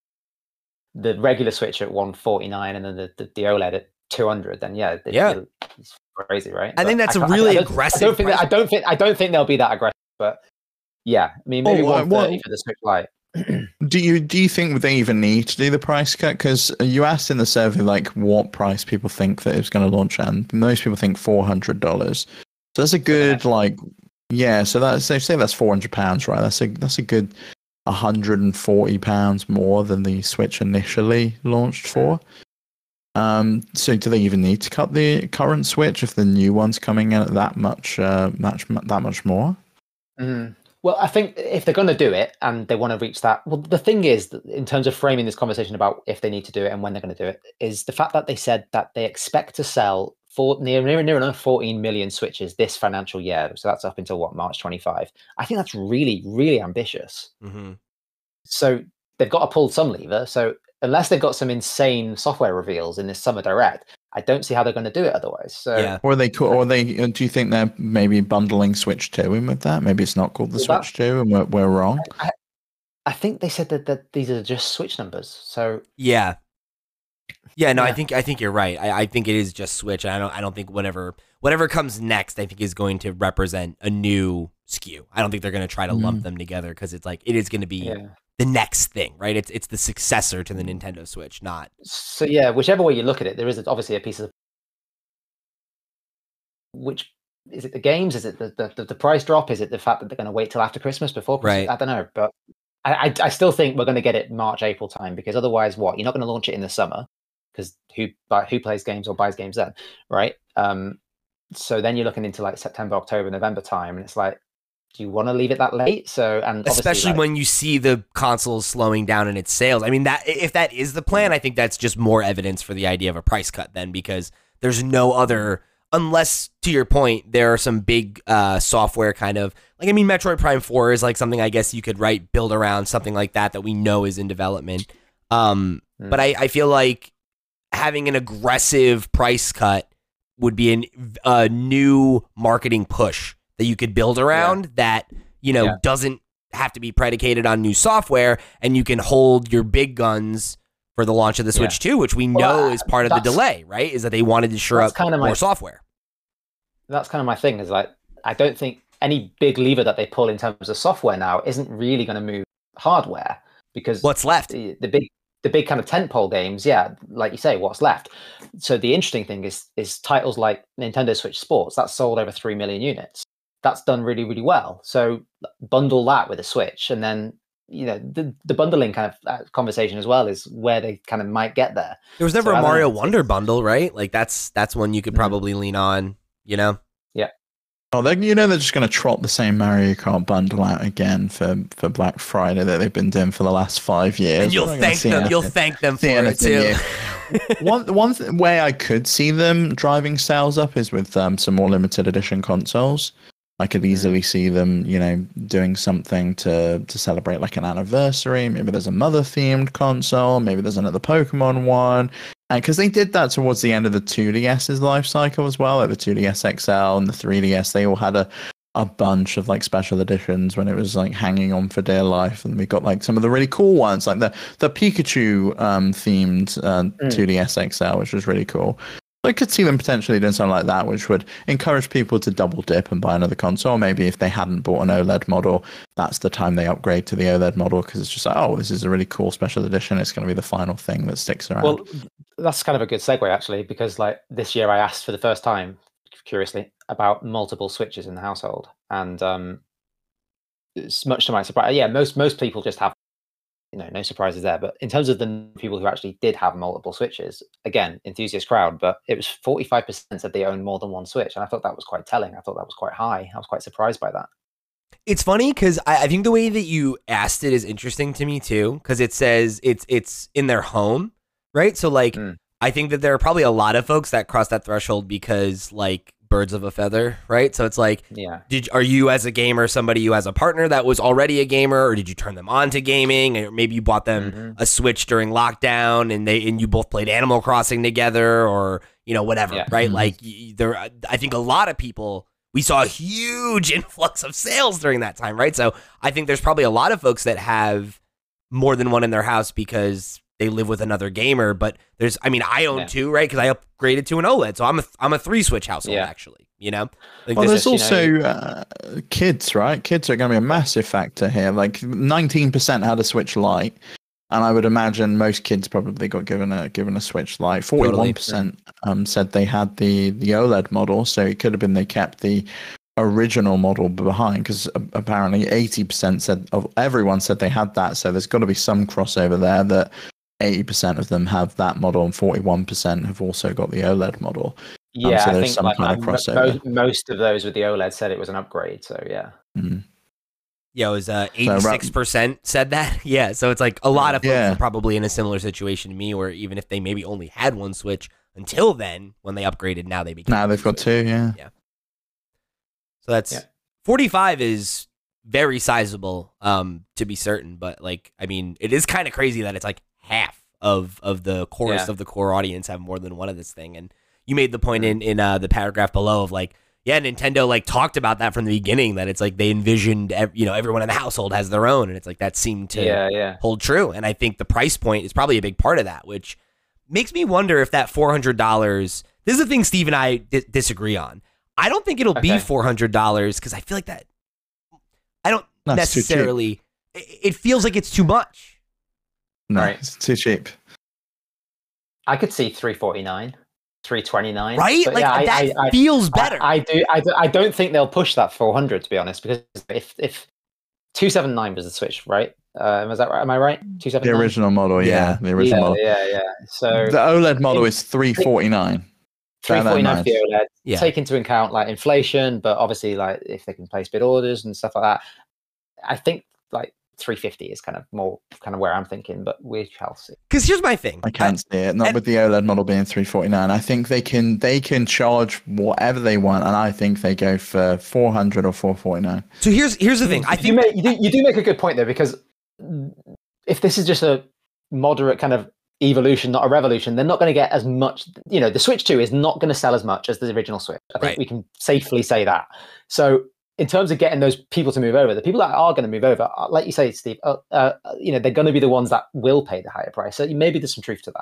the regular Switch at one forty-nine and then the, the, the OLED at two hundred, then yeah, it- Yeah. it- it's crazy, right? I think But that's a can't- really I don't- aggressive I don't think that, price I don't think I don't think they'll be that aggressive, but yeah, I mean, maybe Oh, uh, one thirty well- for the Switch Lite. Do you do you think they even need to do the price cut? Because you asked in the survey like what price people think that it's going to launch at, and most people think four hundred dollars. So that's a good like yeah. So that's they say that's four hundred pounds, right? That's a that's a good one hundred and forty pounds more than the Switch initially launched for. Um, so do they even need to cut the current Switch if the new one's coming in at that much uh, much that much more? Mm. Well, I think if they're going to do it and they want to reach that, well, the thing is, that in terms of framing this conversation about if they need to do it and when they're going to do it, is the fact that they said that they expect to sell four, near, near, near enough fourteen million Switches this financial year. So that's up until what, March twenty-five. I think that's really, really ambitious. Mm-hmm. So they've got to pull some lever. So unless they've got some insane software reveals in this summer direct, I don't see how they're going to do it otherwise. So yeah. Or they could, or they do you think they're maybe bundling Switch two in with that? Maybe it's not called the well, Switch two, and we're, we're wrong. I, I think they said that, that these are just Switch numbers. So yeah, yeah. No, yeah. I think I think you're right. I, I think it is just Switch. I don't I don't think whatever whatever comes next, I think is going to represent a new S K U. I don't think they're going to try to mm. lump them together because it's like it is going to be. Yeah. The next thing, right? It's it's the successor to the Nintendo Switch, not. So yeah, whichever way you look at it, there is obviously a piece of. Which is it? The games? Is it the the, the price drop? Is it the fact that they're going to wait till after Christmas before Christmas? Right. I don't know, but I, I I still think we're going to get it March April time because otherwise, what you're not going to launch it in the summer because who who plays games or buys games then, right? Um, so then you're looking into like September, October, November time, and it's like. Do you want to leave it that late? So, and especially like, when you see the consoles slowing down in its sales. I mean, that if that is the plan, I think that's just more evidence for the idea of a price cut then, because there's no other, unless to your point, there are some big uh, software kind of like, I mean, Metroid Prime four is like something I guess you could write, build around something like that, that we know is in development. Um, mm. But I, I feel like having an aggressive price cut would be an, a new marketing push that you could build around yeah. that, you know, yeah. doesn't have to be predicated on new software, and you can hold your big guns for the launch of the Switch yeah. two, which we know well, is part of the delay, right? Is that they wanted to shore up kind of more my, software. That's kind of my thing, is like, I don't think any big lever that they pull in terms of software now isn't really going to move hardware, because what's left? The, the big the big kind of tentpole games, yeah, like you say, what's left. So the interesting thing is is titles like Nintendo Switch Sports, that's sold over three million units. That's done really, really well. So bundle that with a Switch, and then you know the the bundling kind of conversation as well is where they kind of might get there. There was never so a Mario Wonder bundle, right? Like that's that's one you could probably mm-hmm. lean on. You know? Yeah. Oh, they you know they're just going to trot the same Mario Kart bundle out again for, for Black Friday that they've been doing for the last five years. And you'll thank them. Anything, you'll thank them for it too. one one th- way I could see them driving sales up is with um, some more limited edition consoles. I could easily see them, you know, doing something to, to celebrate like an anniversary. Maybe there's a mother themed console. Maybe there's another Pokemon one. And because they did that towards the end of the two D S's life cycle as well, like the two D S X L and the three D S, they all had a, a bunch of like special editions when it was like hanging on for dear life. And we got like some of the really cool ones, like the, the Pikachu um, themed uh, mm. two D S X L, which was really cool. I could see them potentially doing something like that, which would encourage people to double dip and buy another console. Maybe if they hadn't bought an OLED model, that's the time they upgrade to the OLED model, because it's just like, oh, this is a really cool special edition. It's going to be the final thing that sticks around. Well, that's kind of a good segue, actually, because like this year I asked for the first time, curiously, about multiple Switches in the household. And um, it's much to my surprise, yeah, most most people just have, you know, no surprises there. But in terms of the people who actually did have multiple Switches, again, enthusiast crowd, but it was forty-five percent said they own more than one Switch. And I thought that was quite telling. I thought that was quite high. I was quite surprised by that. It's funny because I, I think the way that you asked it is interesting to me too, because it says it's it's in their home, right? So like, mm. I think that there are probably a lot of folks that cross that threshold because like birds of a feather, right? So it's like, yeah. Did are you as a gamer somebody who has a partner that was already a gamer, or did you turn them on to gaming, or maybe you bought them mm-hmm. a Switch during lockdown and they and you both played Animal Crossing together, or you know whatever, yeah. right? Mm-hmm. Like there, I think a lot of people, we saw a huge influx of sales during that time, right? So I think there's probably a lot of folks that have more than one in their house because they live with another gamer. But there's, I mean, I own yeah. two, right? Because I upgraded to an OLED, so I'm a I'm a three Switch household yeah. actually. You know, like well, there's also you know, uh, kids, right? Kids are going to be a massive factor here. Like nineteen percent had a Switch Lite, and I would imagine most kids probably got given a given a Switch Lite. forty-one percent um, said they had the the OLED model, so it could have been they kept the original model behind, because apparently eighty percent said of everyone said they had that. So there's got to be some crossover there that eighty percent of them have that model and forty-one percent have also got the OLED model. Yeah, um, so I there's think some like, kind of crossover. Most, most of those with the OLED said it was an upgrade. So yeah. Mm. Yeah, it was uh, eighty-six percent said that. Yeah, so it's like a lot of folks yeah. are probably in a similar situation to me, where even if they maybe only had one Switch, until then, when they upgraded, now they became. Now they've got two, yeah. Yeah. So that's Yeah. forty-five is very sizable, um, to be certain. But like, I mean, it is kind of crazy that it's like half of of the chorus Yeah. of the core audience have more than one of this thing. And you made the point Mm. in in uh, the paragraph below of like, yeah, Nintendo like talked about that from the beginning, that it's like they envisioned, ev- you know, everyone in the household has their own, and it's like that seemed to Yeah, yeah. hold true. And I think the price point is probably a big part of that, which makes me wonder if that four hundred dollars. This is the thing Steve and I di- disagree on. I don't think it'll be Okay. four hundred dollars because I feel like that. I don't That's too cheap. necessarily. It, it feels like it's too much. No, Right. it's too cheap. I could see three forty-nine, three twenty-nine. Right? But Like yeah, I- that I- I- feels better. I, I do. I, do. I don't think they'll push that four hundred, to be honest, because if if two seventy-nine was the Switch, right? Uh, was that right? Am I right? Two The seventy-nine. original model, yeah. Yeah. The original Yeah, model. yeah, yeah. So The OLED model is three forty-nine. three forty-nine nice. for the OLED. Yeah. Take into account like inflation, but obviously like if they can place bid orders and stuff like that, I think like three fifty is kind of more kind of where I'm thinking. But we shall see. Because here's my thing. I can't see it. Not and- with the OLED model being three forty-nine. I think they can they can charge whatever they want, and I think they go for four hundred or four forty-nine. So here's here's the thing. I you think make, you, do, you do make a good point though, because if this is just a moderate kind of evolution, not a revolution, they're not going to get as much. You know, the Switch two is not going to sell as much as the original Switch. I think Right. we can safely say that. So in terms of getting those people to move over, the people that are going to move over, uh, like you say, Steve, uh, uh, you know, they're going to be the ones that will pay the higher price. So maybe there's some truth to that.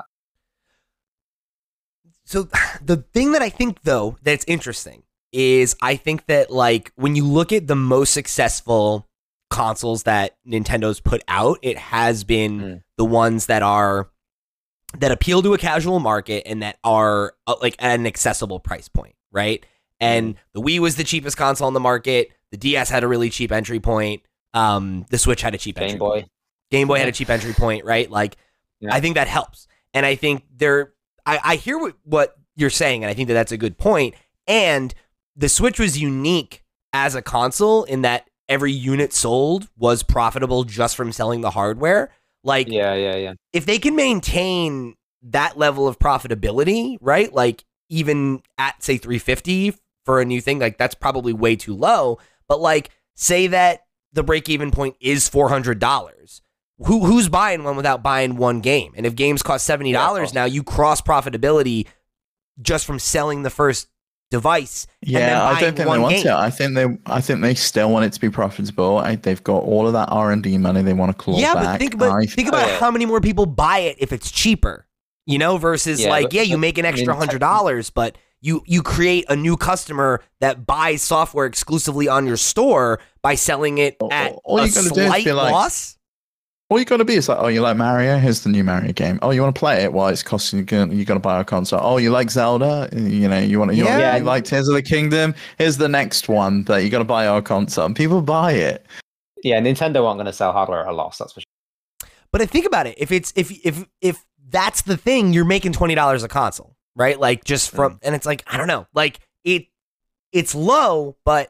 So the thing that I think though that's interesting is I think that like when you look at the most successful consoles that Nintendo's put out, it has been Mm. the ones that are that appeal to a casual market and that are uh, like at an accessible price point, right? And the Wii was the cheapest console on the market. The D S had a really cheap entry point. Um, the Switch had a cheap entry Game point. Boy. Game Boy had a cheap entry point, right? Like, Yeah. I think that helps. And I think there, I, I hear what, what you're saying, and I think that that's a good point. And the Switch was unique as a console in that every unit sold was profitable just from selling the hardware. Like, Yeah, yeah, yeah. if they can maintain that level of profitability, right? Like, even at, say, three fifty for a new thing, like, that's probably way too low. But, like, say that the break-even point is four hundred dollars. Who who's buying one without buying one game? And if games cost seventy dollars Yeah, now, you cross profitability just from selling the first device. and then Yeah, I buying don't think one they want game. it. I think they I think they still want it to be profitable. I, they've got all of that R and D money they want to claw Yeah, back. but think about I, think about Oh, yeah. how many more people buy it if it's cheaper. You know, versus Yeah, like, but- yeah, you but, make an I extra mean, hundred dollars, but you you create a new customer that buys software exclusively on your store by selling it All- at all a you gotta do is slight be like- loss. all you got to be is like, oh, you like Mario? Here's the new Mario game. Oh, you want to play it? Well, it's costing you. gonna- You got to buy a console. Oh, you like Zelda? You know, you want you, Yeah. want, you like Tears of the Kingdom? Here's the next one that you got to buy our console. And people buy it. Yeah, Nintendo aren't going to sell hardware at a loss. That's for sure. But I think about it. If it's if if if that's the thing, you're making twenty dollars a console, right? Like just from Mm. and it's like I don't know, like it it's low, but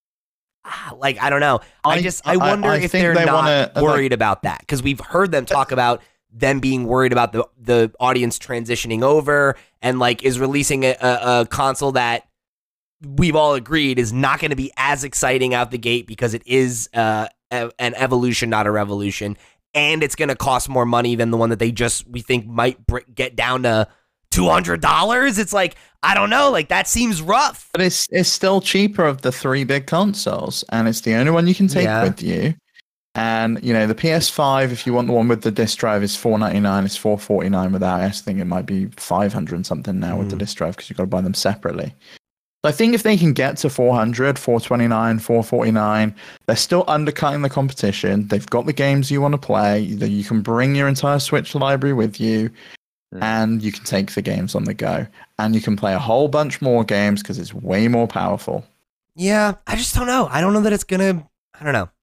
ah, like I don't know. I, I- just I I- wonder I if think they're they not wanna, like- worried about that because we've heard them talk about them being worried about the the audience transitioning over and like is releasing a, a, a console that we've all agreed is not going to be as exciting out the gate because it is uh, a, an evolution, not a revolution. And it's going to cost more money than the one that they just, we think might br- get down to two hundred dollars. It's like, I don't know, like that seems rough. But it's it's still cheaper of the three big consoles, and it's the only one you can take Yeah. with you. And you know, the P S five, if you want the one with the disc drive, is four ninety-nine. It's four forty-nine without. I think it might be five hundred and something now with the Mm. disc drive because you've got to buy them separately. So I think if they can get to four hundred, four twenty-nine, four forty-nine, they're still undercutting the competition. They've got the games you want to play. That you can bring your entire Switch library with you, Mm. and you can take the games on the go, and you can play a whole bunch more games because it's way more powerful. Yeah, I just don't know. I don't know that it's going to, I don't know.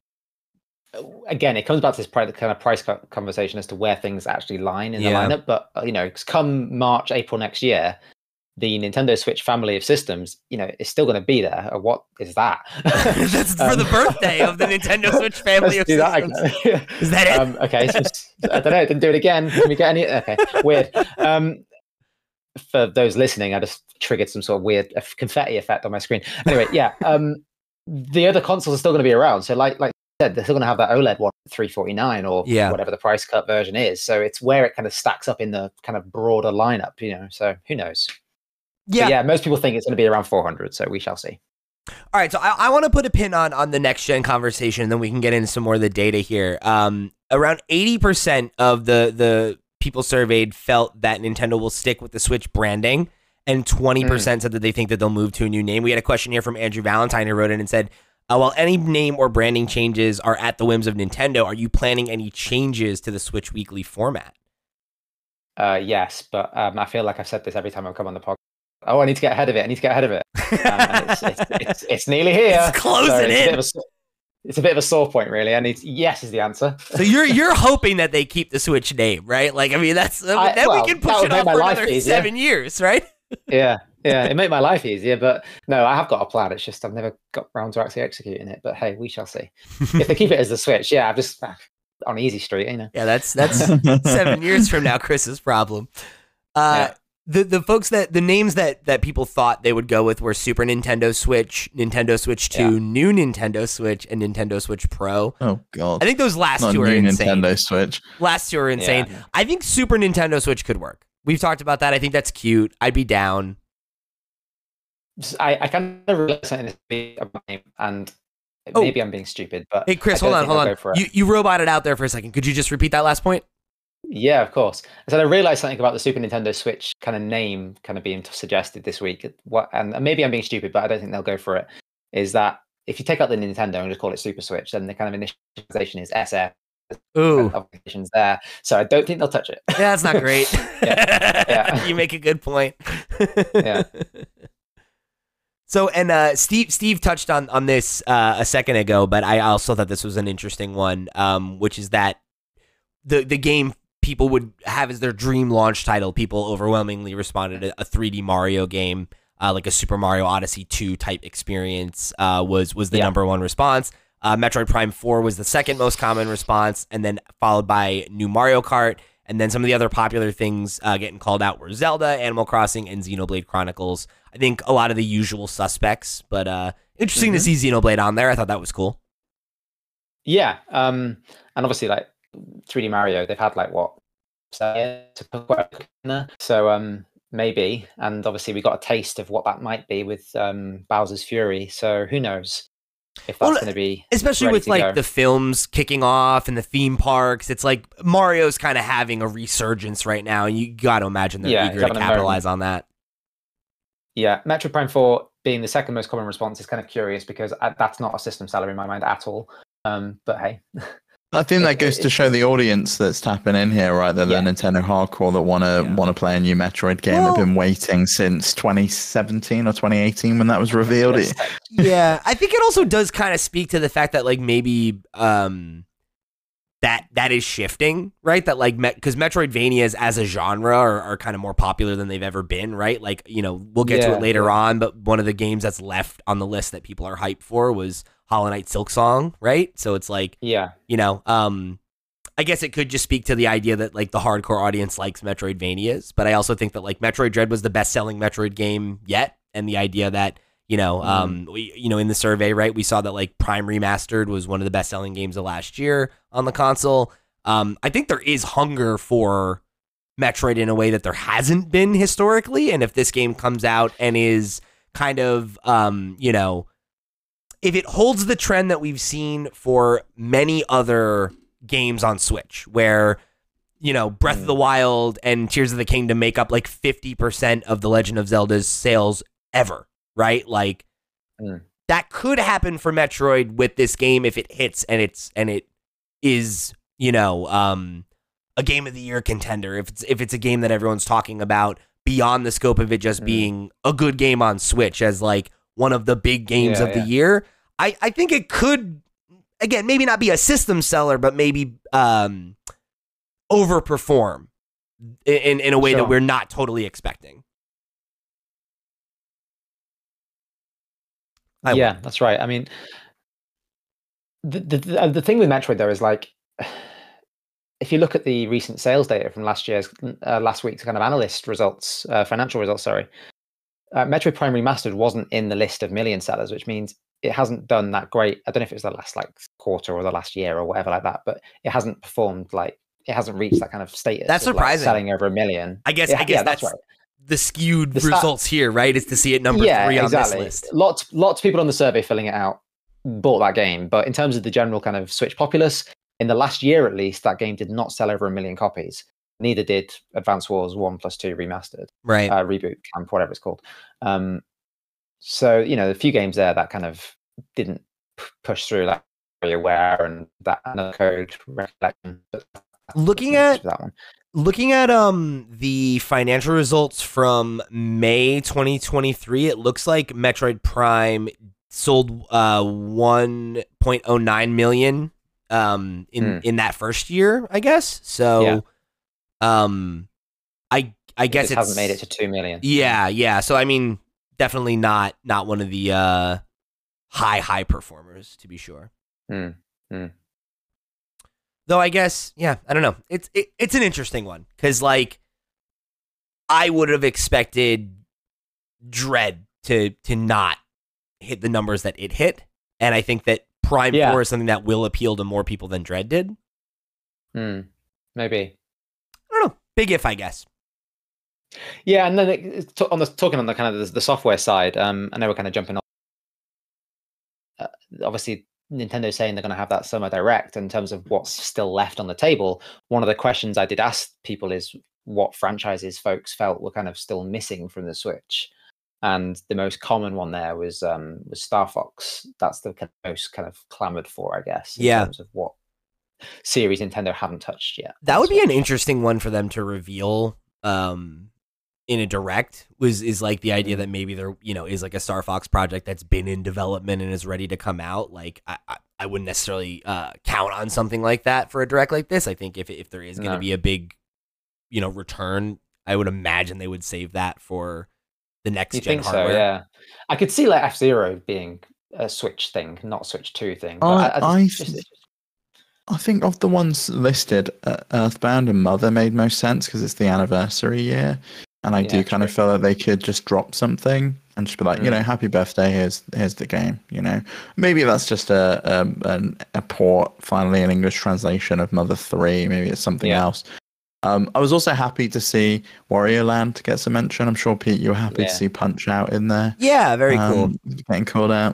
Again, it comes back to this pri- kind of price co- conversation as to where things actually line in the Yeah. lineup. But uh, you know, 'cause come March, April next year, the Nintendo Switch family of systems, you know, is still going to be there. Or what is that? That's for the Um, birthday of the Nintendo Switch family of Let's do that systems. again. Is that it? Um, okay, so I don't know. Didn't do it again. Can we get any? Okay, weird. Um, for those listening, I just triggered some sort of weird confetti effect on my screen. Anyway, yeah, um, the other consoles are still going to be around. So, like, like I said, they're still going to have that OLED one, three forty-nine or Yeah. whatever the price cut version is. So it's where it kind of stacks up in the kind of broader lineup, you know. So who knows? Yeah, But yeah. Most people think it's going to be around four hundred. So we shall see. All right, so I, I want to put a pin on on the next gen conversation, and then we can get into some more of the data here. Um, around eighty percent of the the people surveyed felt that Nintendo will stick with the Switch branding, and twenty percent mm. said that they think that they'll move to a new name. We had a question here from Andrew Valentine who wrote in and said, uh, while any name or branding changes are at the whims of Nintendo, are you planning any changes to the Switch Weekly format? Uh, yes, but um, I feel like I've said this every time I've come on the podcast. Oh, I need to get ahead of it. I need to get ahead of it. Um, and it's, it's, it's, it's nearly here. It's closing so it's in. A a, it's a bit of a sore point, really. I need to, yes is the answer. So you're you're hoping that they keep the Switch name, right? Like, I mean, that's uh, I, then well, we can push it off for another easier. seven years, right? yeah, yeah, it made my life easier. But no, I have got a plan. It's just I've never got around to actually executing it. But hey, we shall see. If they keep it as the Switch, yeah, I've just uh, on Easy Street, you know. Yeah, that's that's seven years from now, Chris's problem. Uh, yeah. The the folks that the names that that people thought they would go with were Super Nintendo Switch, Nintendo Switch two, yeah. New Nintendo Switch, and Nintendo Switch Pro. Oh god! I think those last Not two are new insane. Nintendo Switch. Last two are insane. Yeah. I think Super Nintendo Switch could work. We've talked about that. I think that's cute. I'd be down. I, I kind of realized something about me, and oh. maybe I'm being stupid, but hey, Chris, hold on, hold on. You you roboted out there for a second. Could you just repeat that last point? Yeah, of course. I said I realized something about the Super Nintendo Switch kind of name kind of being suggested this week. What, and maybe I'm being stupid, but I don't think they'll go for it. Is that if you take out the Nintendo and just call it Super Switch, then the kind of initialization is S F. Ooh, applications there. So I don't think they'll touch it. Yeah, that's not great. yeah. yeah, you make a good point. yeah. So, and uh, Steve Steve touched on on this uh, a second ago, but I also thought this was an interesting one, um, which is that the the game people would have as their dream launch title. People overwhelmingly responded to a three D Mario game, uh, like a Super Mario Odyssey two type experience, uh, was was the yeah. number one response. Uh, Metroid Prime four was the second most common response, and then followed by New Mario Kart. And then some of the other popular things uh, getting called out were Zelda, Animal Crossing, and Xenoblade Chronicles. I think a lot of the usual suspects, but uh, interesting mm-hmm. to see Xenoblade on there. I thought that was cool. Yeah, um, and obviously, like three D Mario, they've had like what to put in there, so um, maybe. And obviously, we got a taste of what that might be with um, Bowser's Fury. So who knows if that's well, going to be, especially with like go. the films kicking off and the theme parks. It's like Mario's kind of having a resurgence right now, and you got to imagine they're yeah, eager to capitalize on that. Yeah, Metroid Prime four being the second most common response is kind of curious because that's not a system seller in my mind at all. Um, but hey, I think that goes to show the audience that's tapping in here, right? That yeah. the Nintendo hardcore that want to yeah. want to play a new Metroid game well, have been waiting since twenty seventeen or twenty eighteen when that was revealed. It, yeah, I think it also does kind of speak to the fact that like maybe um, that that is shifting, right? That like because me- Metroidvanias as a genre are, are kind of more popular than they've ever been, right? Like you know we'll get yeah, to it later yeah. on, but one of the games that's left on the list that people are hyped for was Hollow Knight Silksong, right? So it's like, yeah, you know, um, I guess it could just speak to the idea that like the hardcore audience likes Metroidvanias, but I also think that like Metroid Dread was the best-selling Metroid game yet, and the idea that you know, mm. um, we, you know, in the survey, right, we saw that like Prime Remastered was one of the best-selling games of last year on the console. Um, I think there is hunger for Metroid in a way that there hasn't been historically, and if this game comes out and is kind of, um, you know. If it holds the trend that we've seen for many other games on Switch, where, you know, Breath mm. of the Wild and Tears of the Kingdom make up like fifty percent of The Legend of Zelda's sales ever, right? Like, mm. that could happen for Metroid with this game if it hits and it's and it is, you know, um, a Game of the Year contender. If it's if it's a game that everyone's talking about beyond the scope of it just mm. being a good game on Switch as like one of the big games yeah, of the yeah. year. I, I think it could, again, maybe not be a system seller, but maybe um, overperform in, in a way sure. that we're not totally expecting. I yeah, would. that's right. I mean, the, the, the, the thing with Metroid, though, is like, if you look at the recent sales data from last year's, uh, last week's kind of analyst results, uh, financial results, sorry, uh, Metroid Prime Remastered wasn't in the list of million sellers, which means it hasn't done that great. I don't know if it was the last like quarter or the last year or whatever like that, but it hasn't performed like it hasn't reached that kind of status. That's of, surprising. Like, selling over a million. I guess. Yeah, I guess yeah, that's, that's right. The skewed The stat- results here, right? Is to see it number yeah, three on exactly. this list. Lots, lots of people on the survey filling it out bought that game, but in terms of the general kind of Switch populace, in the last year at least, that game did not sell over a million copies. Neither did Advance Wars One Plus Two Remastered, Right? Uh, reboot camp, whatever it's called. Um, so you know, a few games there that kind of didn't p- push through that aware and that another code recollection. But Looking at that one. Looking at um the financial results from May twenty twenty-three, it looks like Metroid Prime sold uh one point oh nine million um in Mm. in that first year, I guess. So Yeah. um I I It guess just it hasn't made it to two million. Yeah, yeah. So I mean, definitely not not one of the uh high high performers, to be sure. Mm. Mm. Though I guess, yeah, I don't know. It's it, it's an interesting one because, like, I would have expected Dread to to not hit the numbers that it hit, and I think that Prime Yeah. Four is something that will appeal to more people than Dread did. Mm. Maybe. I don't know. Big if, I guess. Yeah, and then it, to- on the talking on the kind of the, the software side, um, I know we're kind of jumping on. Uh, obviously, Nintendo's saying they're going to have that Summer Direct. In terms of what's still left on the table, one of the questions I did ask people is what franchises folks felt were kind of still missing from the Switch, and the most common one there was um, was Star Fox. That's the kind of most kind of clamored for, I guess. In Yeah. terms of what series Nintendo haven't touched yet. That would be So- an interesting one for them to reveal um, in a direct. Was is like the idea that maybe there, you know, is like a Star Fox project that's been in development and is ready to come out. Like I, I, I wouldn't necessarily uh, count on something like that for a direct like this. I think if if there is going to No. be a big, you know, return, I would imagine they would save that for the next You gen think hardware. so? Yeah, I could see like F Zero being a Switch thing, not Switch Two thing. But I- I, I, just, I it's just, it's just- I think of the ones listed, uh, Earthbound and Mother made most sense because it's the anniversary year, and I Yeah, do kind of true. feel that they could just drop something and just be like, you Mm. know, happy birthday. Here's here's the game. You know, maybe that's just a um, an, a port, finally an English translation of Mother Three. Maybe it's something Yeah. else. Um, I was also happy to see Warrior Land get some mention. I'm sure Pete, you were happy Yeah. to see Punch Out in there. Yeah, very cool. um, Getting called out.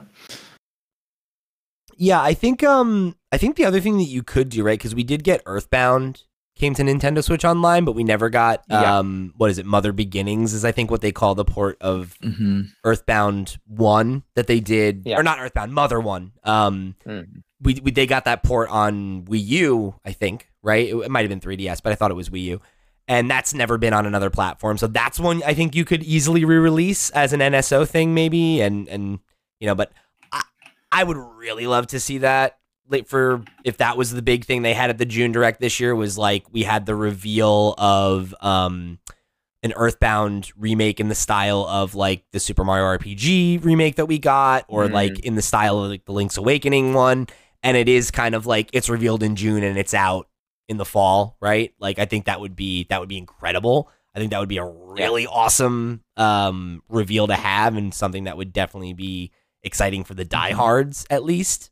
Yeah, I think um I think the other thing that you could do, right, because we did get Earthbound came to Nintendo Switch Online, but we never got Yeah. um what is it, Mother Beginnings is I think what they call the port of hmm Earthbound One that they did, Yeah. or not Earthbound, Mother One. Um, Mm. we, we they got that port on Wii U, I think, right? It, it might have been three D S, but I thought it was Wii U, and that's never been on another platform. So that's one I think you could easily re-release as an N S O thing, maybe, and and you know, but I, I would really love to see that. Like for if that was the big thing they had at the June Direct this year, was like we had the reveal of um an Earthbound remake in the style of like the Super Mario R P G remake that we got, or Mm. like in the style of like the Link's Awakening one, and it is kind of like it's revealed in June and it's out in the fall, right? Like I think that would be that would be incredible. I think that would be a really awesome um reveal to have, and something that would definitely be exciting for the diehards at least.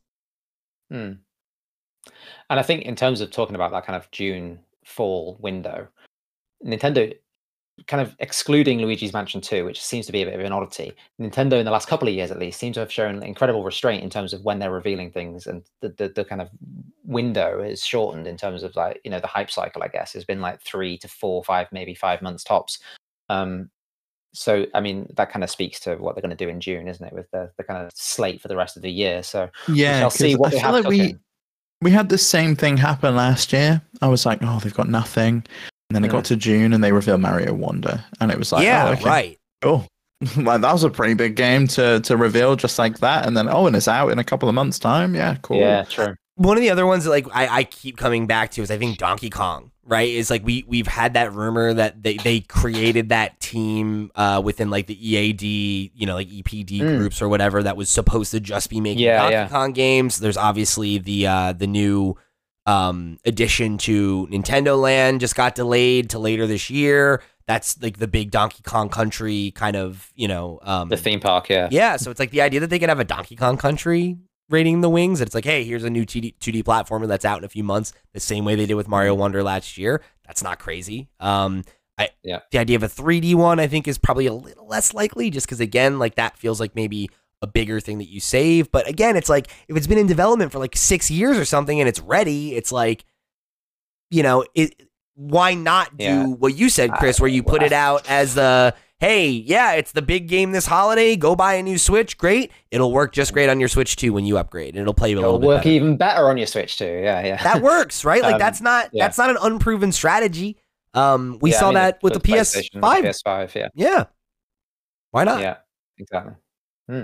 Mm. And I think in terms of talking about that kind of June fall window, Nintendo kind of excluding Luigi's Mansion two, which seems to be a bit of an oddity. Nintendo in the last couple of years at least seems to have shown incredible restraint in terms of when they're revealing things, and the, the, the kind of window is shortened in terms of like, you know, the hype cycle, I guess, has been like three to four, five, maybe five months tops. Um, so, I mean, that kind of speaks to what they're going to do in June, isn't it? With the, the kind of slate for the rest of the year. So Yeah, we shall see 'cause what I they feel have like we cooking. we had the same thing happen last year. I was like, oh, they've got nothing, and then it Mm. got to June and they revealed Mario Wonder, and it was like, yeah, oh, okay, right. cool. Like that was a pretty big game to to reveal just like that, and then oh, and it's out in a couple of months' time. Yeah, cool. Yeah, true. One of the other ones that like I, I keep coming back to is I think Donkey Kong, right? Is like we we've had that rumor that they, they created that team uh, within like the E A D, you know, like E P D Mm. groups or whatever that was supposed to just be making Yeah, Donkey yeah. Kong games. There's obviously the uh, the new um, addition to Nintendo Land just got delayed to later this year. That's like the big Donkey Kong Country kind of, you know, um, the theme park. Yeah. Yeah. So it's like the idea that they could have a Donkey Kong Country rating the wings. It's like, hey, here's a new two D, two D platformer that's out in a few months, the same way they did with Mario Wonder last year. That's not crazy. Um, I, yeah. The idea of a three D one, I think, is probably a little less likely just because, again, like that feels like maybe a bigger thing that you save. But again, it's like if it's been in development for like six years or something and it's ready, it's like, you know, it. Why not do yeah. what you said, Chris, where you put it out as the, hey, yeah, it's the big game this holiday. Go buy a new Switch. Great. It'll work just great on your Switch too when you upgrade. It'll play you a It'll little bit work better. even better on your Switch too. Yeah, yeah. That works, right? Like um, that's not yeah. that's not an unproven strategy. Um, we yeah, saw I mean, that with the P S five. P S five, yeah. Yeah. Why not? Yeah, exactly. Hmm.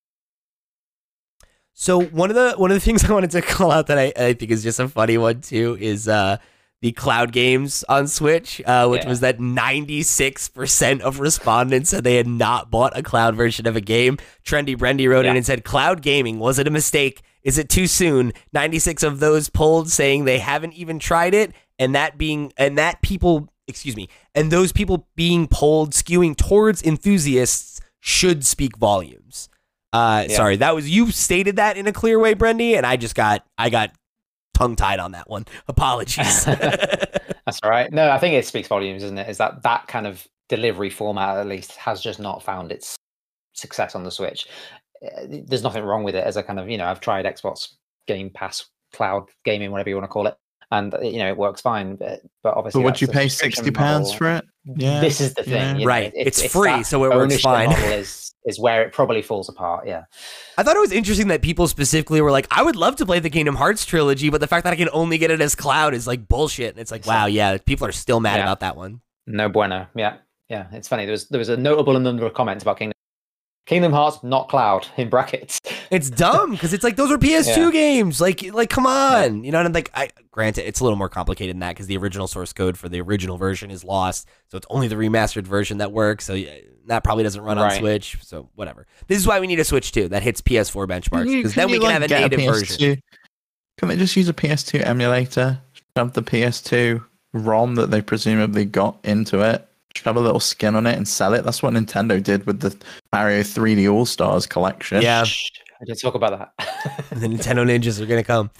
So one of the one of the things I wanted to call out that I, I think is just a funny one too is uh, the cloud games on Switch, uh, which yeah. was that ninety-six percent of respondents said they had not bought a cloud version of a game. Trendy Brendy wrote yeah. in and said, "Cloud gaming, was it a mistake? Is it too soon?" ninety-six of those polled saying they haven't even tried it, and that being and that people, excuse me, and those people being polled skewing towards enthusiasts should speak volumes. Uh, yeah. Sorry, that was you stated that in a clear way, Brendy, and I just got I got tongue tied on that one. Apologies. That's all right. No, I think it speaks volumes, isn't it? Is that that kind of delivery format at least has just not found its success on the Switch. There's nothing wrong with it as a kind of, you know, I've tried Xbox Game Pass cloud gaming, whatever you want to call it, and you know it works fine. But, but obviously, but would you pay sixty pounds for it? Yeah, this is the thing, yeah. you know, Right? It's, It's, it's free, so it works ownership fine. model is is where it probably falls apart. Yeah, I thought it was interesting that people specifically were like, I would love to play the Kingdom Hearts trilogy, but the fact that I can only get it as cloud is like bullshit. And it's like, wow, yeah, people are still mad Yeah. about that one. no bueno. Yeah, yeah. It's funny. There was there was a notable number of comments about Kingdom Kingdom Hearts, not cloud, in brackets. It's dumb because it's like those are P S two Yeah. games. Like, like come on, you know. And I'm like, I granted, it's a little more complicated than that because the original source code for the original version is lost, so it's only the remastered version that works. So yeah, that probably doesn't run on Right. Switch. So whatever. This is why we need a Switch two that hits P S four benchmarks You- because can then we you, can like, have a get native P S two? version. Can they just use a P S two emulator? Shove the P S two ROM that they presumably got into it, shove a little skin on it, and sell it? That's what Nintendo did with the Mario three D All Stars collection. Yeah. Shh, I didn't talk about that. The Nintendo ninjas are gonna come.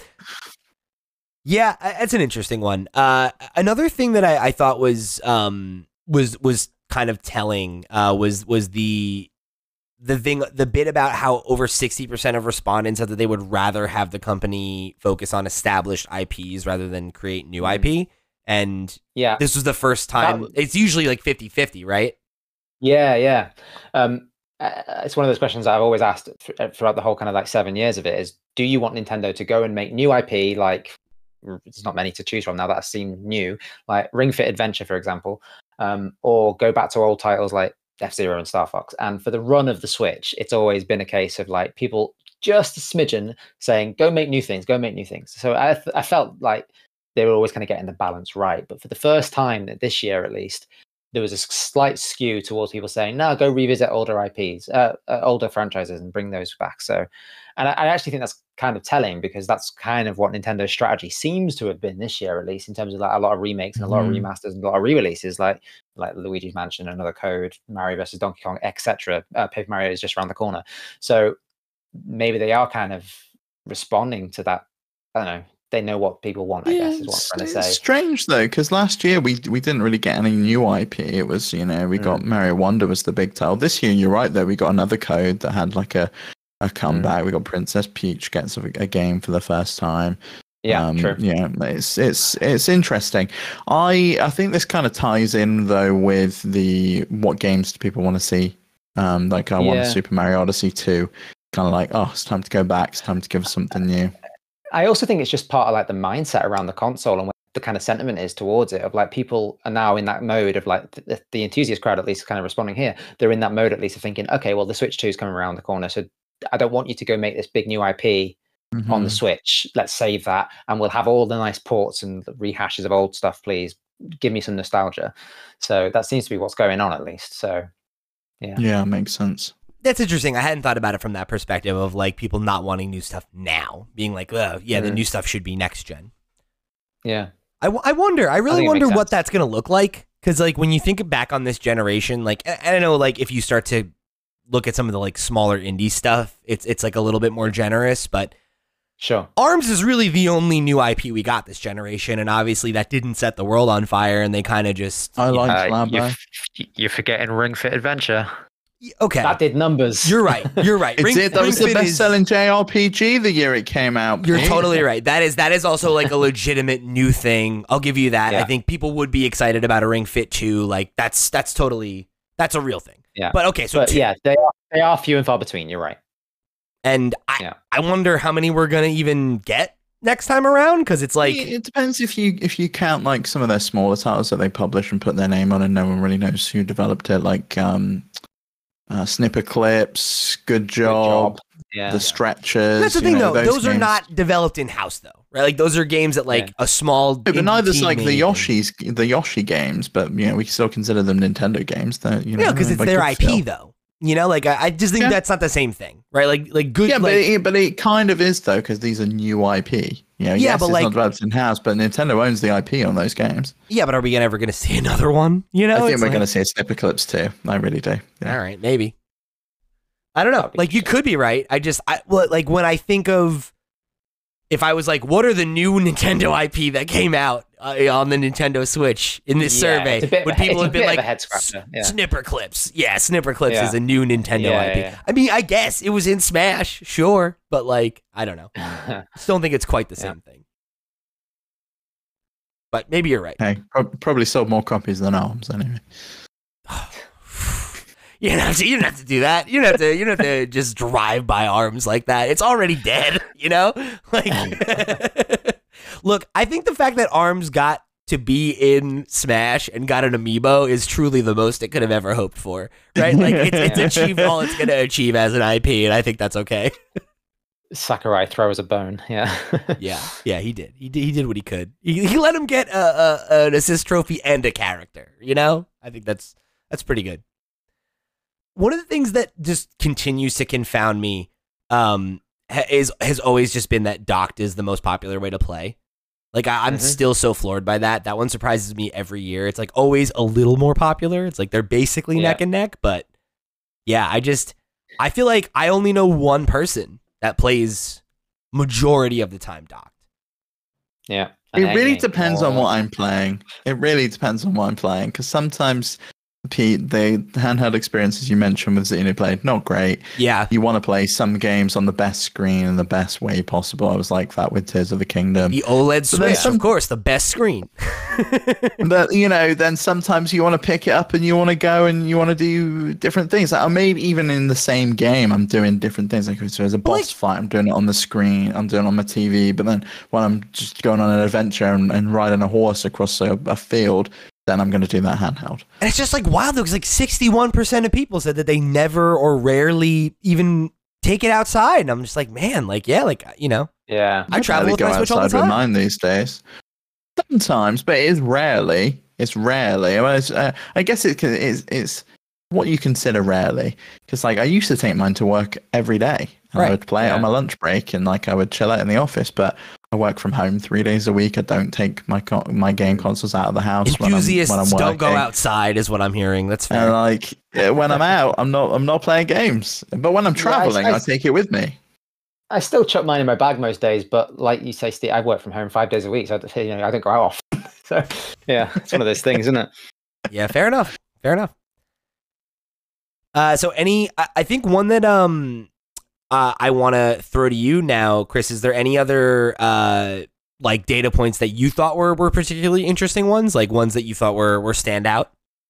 Yeah, I- that's an interesting one. Uh, another thing that I, I thought was um, was was kind of telling uh, was was the the thing the bit about how over sixty percent of respondents said that they would rather have the company focus on established I Ps rather than create new I P. And Yeah, this was the first time. That- It's usually like fifty-fifty, right? yeah, yeah. Um, uh, it's one of those questions I've always asked th- throughout the whole kind of like seven years of it is, do you want Nintendo to go and make new I P, like there's not many to choose from now that seem new, like Ring Fit Adventure, for example, um, or go back to old titles like F-Zero and Star Fox? And for the run of the Switch, it's always been a case of like people just a smidgen saying, go make new things, go make new things. So I, th- I felt like they were always kind of getting the balance right. But for the first time this year, at least, there was a slight skew towards people saying, no, go revisit older I Ps, uh, uh, older franchises and bring those back. So, and I, I actually think that's kind of telling because that's kind of what Nintendo's strategy seems to have been this year, at least in terms of like a lot of remakes and a lot of Mhm. remasters and a lot of re-releases, like like Luigi's Mansion, Another Code, Mario versus Donkey Kong, et cetera. Uh, Paper Mario is just around the corner. So maybe they are kind of responding to that. I don't know. They know what people want, I guess, is what I'm trying to it's say. strange though, because last year we we didn't really get any new I P. It was, you know, we got Mm. Mario Wonder was the big title. This year, you're right though, we got another code that had like a a comeback. We got Princess Peach gets a, a game for the first time. Yeah, um, true. Yeah, it's it's it's interesting. I I think this kind of ties in though with the what games do people want to see? Um, like I want Yeah. Super Mario Odyssey two. Kind of like, oh, it's time to go back. It's time to give us something new. I also think it's just part of like the mindset around the console and what the kind of sentiment is towards it. Of like people are now in that mode of like the, the enthusiast crowd, at least, kind of responding here. They're in that mode at least of thinking, okay, well, the Switch two is coming around the corner, so I don't want you to go make this big new I P on the Mhm. Switch. Let's save that, and we'll have all the nice ports and rehashes of old stuff. Please give me some nostalgia. So that seems to be what's going on, at least. So yeah, Yeah, makes sense. That's interesting. I hadn't thought about it from that perspective of like people not wanting new stuff now, being like, oh, yeah, the Mm. new stuff should be next gen. Yeah. I, w- I wonder. I really think it wonder makes what sense. that's going to look like. Because, like, when you think back on this generation, like, I, I don't know, like, if you start to look at some of the, like, smaller indie stuff, it's it's like a little bit more generous. But Sure. ARMS is really the only new I P we got this generation. And obviously, that didn't set the world on fire. And they kind of just. I you know- like Uh, Labo. you're, f- you're forgetting Ring Fit Adventure. okay. That did numbers. You're right. You're right. It's Ring- it. That Ring was the Fit is- best-selling J R P G the year it came out. You're Pete. totally right. That is that is also like a legitimate new thing. I'll give you that. I Yeah. think people would be excited about a Ring Fit two. Like that's that's totally that's a real thing. Yeah. But okay, so But two. yeah, they are they are few and far between. You're right. And I Yeah. I wonder how many we're gonna even get next time around because it's like it it depends if you if you count like some of their smaller titles that they publish and put their name on, and no one really knows who developed it, like um, uh, Snipper Clips, Good Job, job. Yeah. The Stretchers. that's the you thing know, though. Those, are games. not developed in house though, right? Like those are games that like Yeah. a small. No, but indie neither's team like the made. Yoshi's the Yoshi games, but you know we still consider them Nintendo games. That you know, Yeah, because it's like, their good I P still. though. You know, like I, I just think Yeah. that's not the same thing, right? Like like good. Yeah, but like, it, but it kind of is though, because these are new I P. You know, Yeah, yes, but, it's like- not developed in house, but Nintendo owns the I P on those games. yeah, but are we gonna, ever going to see another one? You know, I think It's we're like- going to see a Snipper Clips too. I really do. Yeah. All right, maybe. I don't know. That'd be Like you interesting. could be right. I just I well, like when I think of if I was like, what are the new Nintendo I P that came out uh, on the Nintendo Switch in this Yeah, survey? it's a bit of Would a- people it's a have been bit of like a head scratcher, yeah. Snipper Clips? Yeah, Snipper Clips Yeah. is a new Nintendo Yeah, I P. yeah, yeah. I mean, I guess it was in Smash, sure, but like I don't know. Yeah. Still don't think it's quite the Yeah. same thing. But maybe you're right. Hey, pro- probably sold more copies than ARMS anyway. You don't have to. You don't have to do that. You don't have to. You don't have to just drive by ARMS like that. It's already dead. You know. Like, look, I think the fact that ARMS got to be in Smash and got an amiibo is truly the most it could have ever hoped for. Right? Like, it's, it's achieved all it's going to achieve as an I P, and I think that's okay. Sakurai throws a bone. Yeah. Yeah, yeah, he did. He did. He did what he could. He, he let him get a, a an assist trophy and a character. You know, I think that's that's pretty good. One of the things that just continues to confound me um, ha- is has always just been that docked is the most popular way to play. Like I, I'm Mhm. still so floored by that. That one surprises me every year. It's like always a little more popular. It's like they're basically Yeah. neck and neck. But yeah, I just I feel like I only know one person that plays majority of the time docked. Yeah. It And really Amy, depends on more- what I'm playing. It really depends on what I'm playing, because sometimes, Pete, the handheld experiences you mentioned with Xenoblade, not great. Yeah, You want to play some games on the best screen and the best way possible. I was like that with Tears of the Kingdom. the OLED But there's Switch, some- of course, the best screen. But you know, then sometimes you want to pick it up and you want to go and you want to do different things. Like, or maybe even in the same game, I'm doing different things. Like if there's a boss Like- fight, I'm doing it on the screen. I'm doing it on my T V. But then when I'm just going on an adventure and, and riding a horse across a, a field, then I'm going to do that handheld. And it's just like wild though, because like sixty-one percent of people said that they never or rarely even take it outside. And I'm just like, man, like, yeah, like, you know, Yeah. I travel barely with go my Switch all the outside with time. mine these days. Sometimes, but it is rarely. It's rarely. I, mean, it's, uh, I guess it, it's it's what you consider rarely. Because like I used to take mine to work every day. And Right. I would play it Yeah. on my lunch break, and like I would chill out in the office. But I work from home three days a week. I don't take my co- my game consoles out of the house. Enthusiasts when I'm, when I'm don't go working. outside, is what I'm hearing. That's fair. And like uh, when I'm out, I'm not I'm not playing games. But when I'm Yeah, I- traveling, I- I take it with me. I still chuck mine in my bag most days, but like you say, Steve, I work from home five days a week, so I, you know, I don't go out often. So yeah, it's one of those things, isn't it? Yeah, fair enough. Fair enough. Uh, so any, I, I think one that um, uh, I want to throw to you now, Chris. Is there any other uh, like data points that you thought were were particularly interesting ones, like ones that you thought were were standout?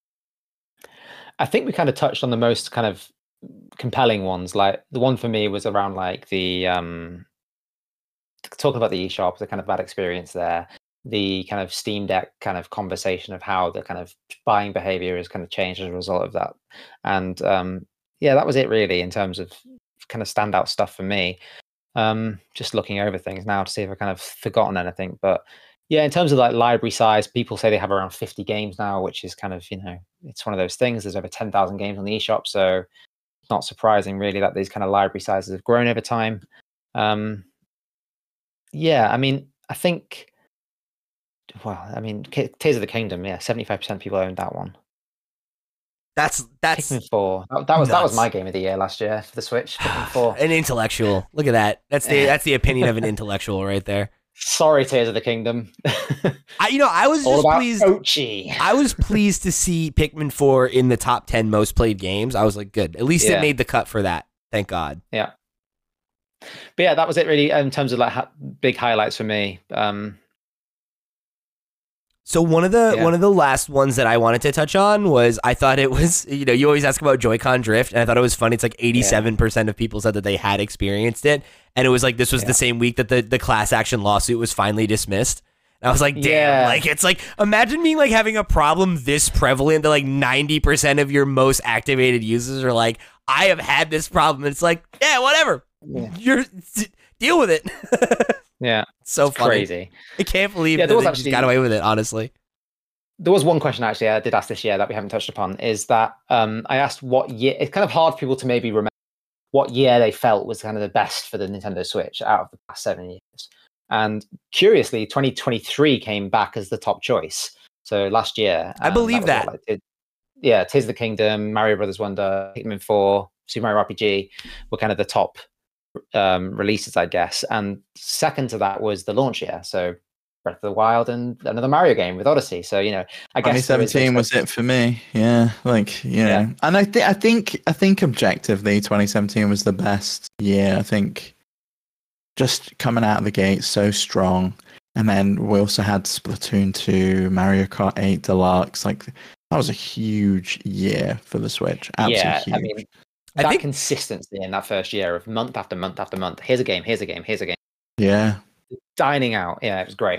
I think we kind of touched on the most kind of compelling ones. Like the one for me was around like the um talking about the eShop, the kind of bad experience there, the kind of Steam Deck kind of conversation of how the kind of buying behavior has kind of changed as a result of that. And um yeah, that was it really in terms of kind of standout stuff for me. Um just looking over things now to see if I've kind of forgotten anything. But yeah, in terms of like library size, people say they have around fifty games now, which is kind of, you know, it's one of those things. There's over ten thousand games on the eShop, so it's not surprising really that these kind of library sizes have grown over time. Um, yeah, I mean, I think well, I mean, K- Tears of the Kingdom, yeah, seventy-five percent of people owned that one. That's that's Pikmin four. That, that was that was nuts. my game of the year last year for the Switch. Pikmin four. an intellectual. Look at that. That's the that's the opinion of an intellectual right there. Sorry, Tears of the Kingdom. I, you know, I was All just about pleased. Ochi. I was pleased to see Pikmin four in the top ten most played games. I was like, good. At least Yeah. it made the cut for that. Thank God. Yeah. But yeah, that was it really in terms of like ha- big highlights for me. Um, So one of the Yeah. one of the last ones that I wanted to touch on was I thought it was, you know, you always ask about Joy-Con drift, and I thought it was funny. It's like eighty-seven percent of people said that they had experienced it, and it was like this was Yeah. the same week that the, the class action lawsuit was finally dismissed. And I was like, damn, Yeah. like it's like imagine being like having a problem this prevalent that like ninety percent of your most activated users are like, I have had this problem. And it's like, yeah, whatever. Yeah. You're deal with it. yeah, so it's funny. crazy. I can't believe Yeah, that there was they just actually- got away with it, honestly. There was one question actually I did ask this year that we haven't touched upon. Is that um, I asked what year? It's kind of hard for people to maybe remember what year they felt was kind of the best for the Nintendo Switch out of the past seven years. And curiously, twenty twenty-three came back as the top choice. So last year, I um, believe was that. what, like, it- yeah, Tears of the Kingdom, Mario Brothers Wonder, Pikmin four, Super Mario R P G were kind of the top um, releases, I guess. And second to that was the launch year. So Breath of the Wild and another Mario game with Odyssey. So, you know, I guess there twenty is seventeen this, was it for me. Yeah, like you know, Yeah. and I think I think I think objectively, twenty seventeen was the best year. I think just coming out of the gate so strong, and then we also had Splatoon two, Mario Kart eight Deluxe. Like that was a huge year for the Switch. Absolutely yeah, huge. I mean, I that think- consistency in that first year of month after month after month. Here's a game, here's a game, here's a game. yeah, Dining out. Yeah, it was great.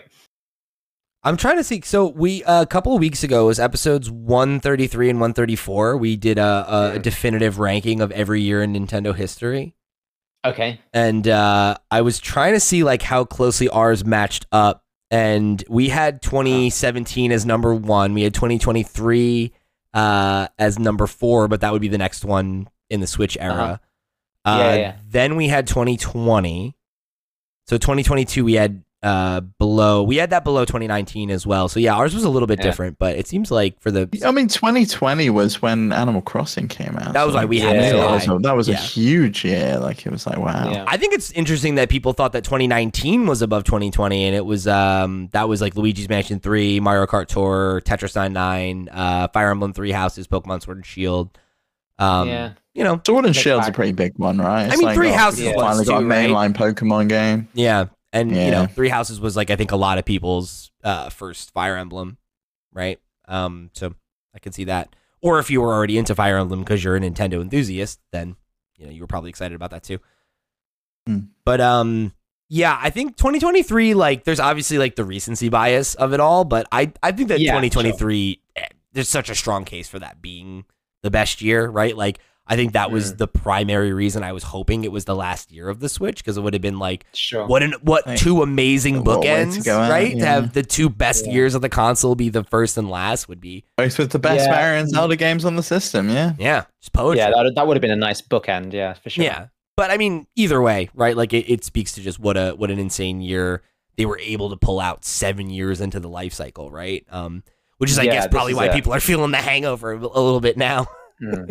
I'm trying to see. So we uh, a couple of weeks ago was episodes one thirty-three and one thirty-four. We did a, a Yeah. definitive ranking of every year in Nintendo history, Okay. and uh, I was trying to see like how closely ours matched up. And we had twenty seventeen as number one. We had twenty twenty-three uh, as number four, but that would be the next one in the Switch era. Uh-huh. Uh, Yeah, yeah. Then we had twenty twenty. So twenty twenty-two, we had uh, below. We had that below twenty nineteen as well. So yeah, ours was a little bit Yeah. different, but it seems like for the I mean, twenty twenty was when Animal Crossing came out. That was so why we had it so that was, high. a, that was Yeah. a huge year. Like it was like wow. Yeah. I think it's interesting that people thought that twenty nineteen was above twenty twenty, and it was um that was like Luigi's Mansion three, Mario Kart Tour, Tetris ninety-nine, uh, Fire Emblem Three Houses, Pokemon Sword and Shield. Um, Yeah. you know, Sword and Mixed Shield's a bag. pretty big one, right? I mean, Three oh, Houses we was finally got a too, right? mainline Pokemon game. yeah, and you know, Yeah. Three Houses was like I think a lot of people's uh first Fire Emblem, right? Um, so I can see that. Or if you were already into Fire Emblem because you're a Nintendo enthusiast, then you know you were probably excited about that too. Hmm. But um, yeah, I think twenty twenty-three, like, there's obviously like the recency bias of it all, but I I think that Yeah, twenty twenty-three, eh, there's such a strong case for that being the best year, right? Like, I think that was Mm. the primary reason I was hoping it was the last year of the Switch, because it would have been like Sure. what an what Right. two amazing What a way to bookends, go out, right? To yeah. have the two best Yeah. years of the console be the first and last would be Both with the best Yeah. Mario and Zelda games on the system, yeah. yeah, just poetry. Yeah, that, that would have been a nice bookend. Yeah, for sure. Yeah, but I mean, either way, right? Like it, it speaks to just what a what an insane year they were able to pull out seven years into the life cycle, right? Um, which is, I Yeah, guess, this probably is why a- people are feeling the hangover a little bit now. Mm.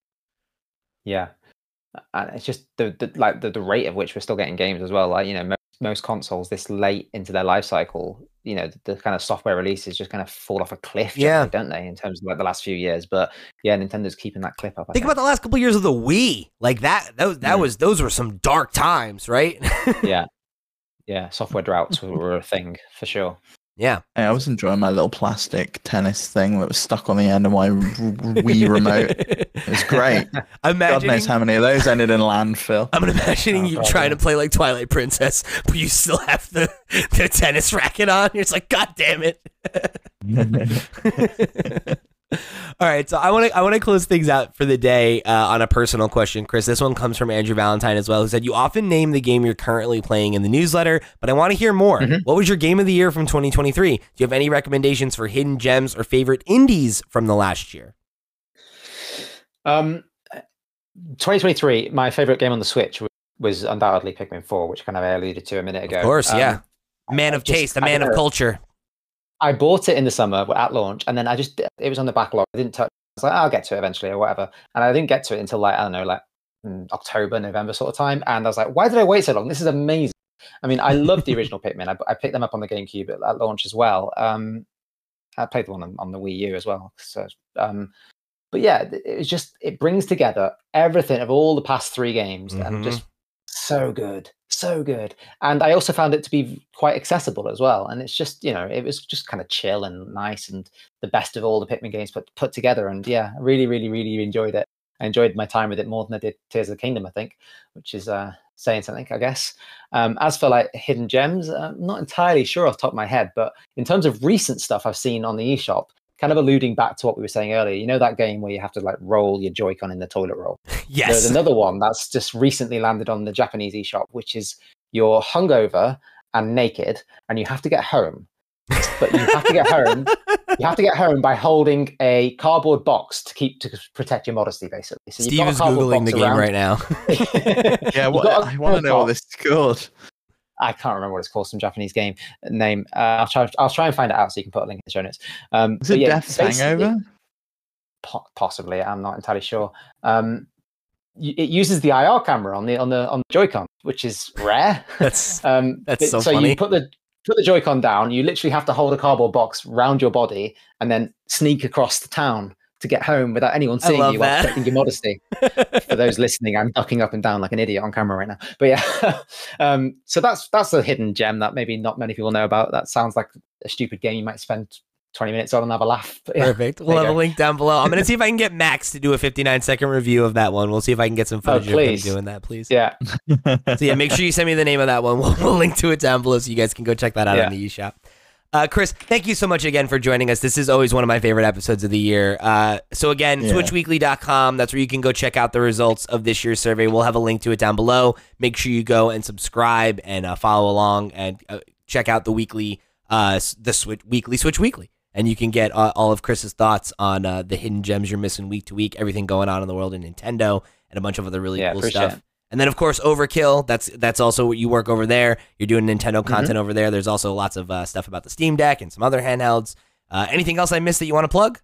Yeah, and it's just the, the like the, the rate at which we're still getting games as well. Like, you know, most, most consoles this late into their life cycle, you know, the, the kind of software releases just kind of fall off a cliff, Yeah. generally, don't they? In terms of like the last few years, but yeah, Nintendo's keeping that clip up. I Think about the last couple years of the Wii, like that. Those that Mm. was those were some dark times, right? yeah, yeah, software droughts were, were a thing for sure. yeah. Hey, I was enjoying my little plastic tennis thing that was stuck on the end of my r- r- Wii remote. It was great. God Imagining, knows how many of those ended in landfill. I'm imagining Oh, you God, trying yeah. to play like Twilight Princess, but you still have the, the tennis racket on. You're just like, God damn it. All right, so I want to I want to close things out for the day uh, on a personal question, Chris. This one comes from Andrew Valentine as well, who said, "You often name the game you're currently playing in the newsletter, but I want to hear more. Mhm. What was your game of the year from twenty twenty-three? Do you have any recommendations for hidden gems or favorite indies from the last year?" Um, twenty twenty-three, my favorite game on the Switch was, was undoubtedly Pikmin four, which kind of I alluded to a minute ago. Of course, Um, yeah. Man of just- taste, a I man don't of know. culture. I bought it in the summer at launch, and then I just it was on the backlog. I didn't touch. I was like, I'll get to it eventually or whatever, and I didn't get to it until like I don't know, like mm, October, November sort of time. And I was like, why did I wait so long? This is amazing. I mean, I love the original Pikmin. I, I picked them up on the GameCube at, at launch as well. Um, I played the one on, on the Wii U as well. So, um, but yeah, it was just it brings together everything of all the past three games, Mhm. and just so good, so good. And I also found it to be quite accessible as well. And it's just, you know, it was just kind of chill and nice and the best of all the Pikmin games put put together. And yeah, I really, really, really enjoyed it. I enjoyed my time with it more than I did Tears of the Kingdom, I think, which is uh, saying something, I guess. Um, as for like hidden gems, I'm not entirely sure off the top of my head, but in terms of recent stuff I've seen on the eShop, kind of alluding back to what we were saying earlier, you know that game where you have to like roll your Joy-Con in the toilet roll? Yes. There's another one that's just recently landed on the Japanese eShop, which is you're hungover and naked, and you have to get home. But you have to get home. You have to get home by holding a cardboard box to keep to protect your modesty, basically. So you've Steve got a is cardboard googling the box game around- right now. Yeah, You've what, got a I want to know what this is called. I can't remember what it's called. Some Japanese game name. Uh, I'll try. I'll try and find it out so you can put a link in the show notes. Um, Is but it yeah, Death's basically- Hangover? po- possibly. I'm not entirely sure. Um, y- it uses the I R camera on the on the on the Joy-Con, which is rare. That's um, That's but- so funny. you put the put the Joy-Con down. You literally have to hold a cardboard box round your body and then sneak across the town to get home without anyone I seeing love you while that. protecting your modesty. For those listening, I'm ducking up and down like an idiot on camera right now. But yeah, um, so that's that's a hidden gem that maybe not many people know about. That sounds like a stupid game you might spend twenty minutes on and have a laugh. But yeah, Perfect. there We'll you have a go. link down below. I'm going to see if I can get Max to do a fifty-nine second review of that one. We'll see if I can get some footage of him please. doing that, please. Yeah, So yeah, make sure you send me the name of that one. We'll, we'll link to it down below so you guys can go check that out Yeah. on the eShop. Uh, Chris, thank you so much again for joining us. This is always one of my favorite episodes of the year. Uh, so again, Yeah. switch weekly dot com. That's where you can go check out the results of this year's survey. We'll have a link to it down below. Make sure you go and subscribe and uh, follow along and uh, check out the weekly, uh, s- the switch weekly switch weekly. And you can get uh, all of Chris's thoughts on uh, the hidden gems you're missing week to week, everything going on in the world of Nintendo, and a bunch of other really Yeah, cool appreciate stuff. it. And then, of course, Overkill. That's that's also what you work over there. You're doing Nintendo Mm-hmm. content over there. There's also lots of uh, stuff about the Steam Deck and some other handhelds. Uh, anything else I missed that you want to plug?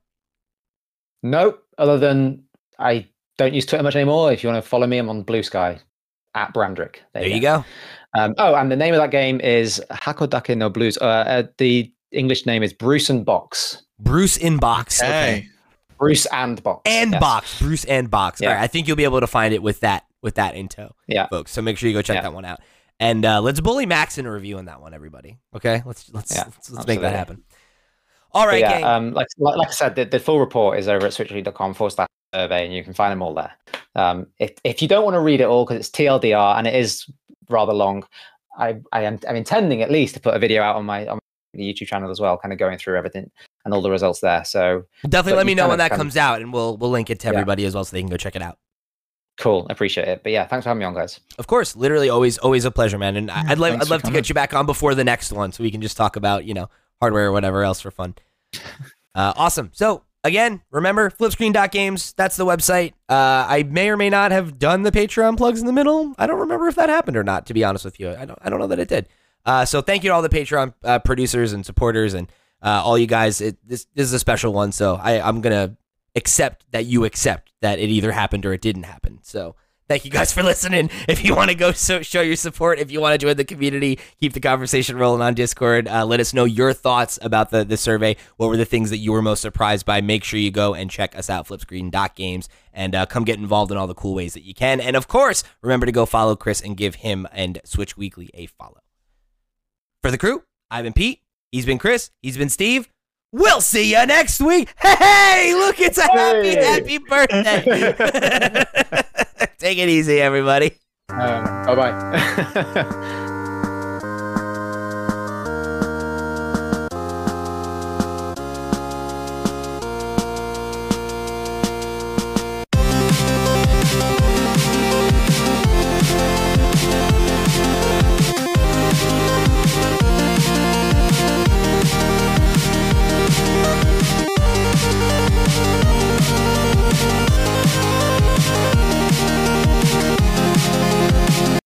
nope. Other than I don't use Twitter much anymore. If you want to follow me, I'm on Blue Sky at Bramdrick. There you go. Um, oh, and the name of that game is Hakodake no Blues. Uh, uh, the English name is Bruce and Box. Bruce in Box. Hey. Bruce and Box. And yes. Box. Bruce and Box. Yeah. All right, I think you'll be able to find it with that with that in tow, Yeah. folks. So make sure you go check Yeah. that one out. And uh, let's bully Max in a review on that one, everybody. Okay, let's let's Yeah, let's, let's make that absolutely. happen. All But right, yeah, gang. um, like, like like I said, the, the full report is over at switchly.com forward slash survey, and you can find them all there. Um, if if you don't want to read it all because it's T L D R and it is rather long, I I am I'm intending at least to put a video out on my on my YouTube channel as well, kind of going through everything and all the results there. So Definitely but let me you know kind when of- that kind of- comes out, and we'll we'll link it to Yeah. everybody as well so they can go check it out. cool, appreciate it. But yeah, thanks for having me on, guys. Of course, literally always always a pleasure, man. And I I'd love thanks I'd for love to coming. get you back on before the next one so we can just talk about, you know, hardware or whatever else for fun. Uh, awesome. So again, remember flipscreen dot games. That's the website. Uh, I may or may not have done the Patreon plugs in the middle. I don't remember if that happened or not, to be honest with you. I don't I don't know that it did. Uh, so thank you to all the Patreon uh, producers and supporters and uh, all you guys. It, this, this is a special one, so I, I'm gonna accept that you accept that it either happened or it didn't happen. So thank you guys for listening. If you want to go so, show your support, if you want to join the community, keep the conversation rolling on Discord. Uh, let us know your thoughts about the, the survey. What were the things that you were most surprised by? Make sure you go and check us out, flipscreen dot games, and uh, come get involved in all the cool ways that you can. And of course, remember to go follow Chris and give him and Switch Weekly a follow. For the crew, I've been Pete. He's been Chris. He's been Steve. We'll see you next week. Hey, look, it's a happy, Hey. happy birthday. Take it easy, everybody. Um, bye bye.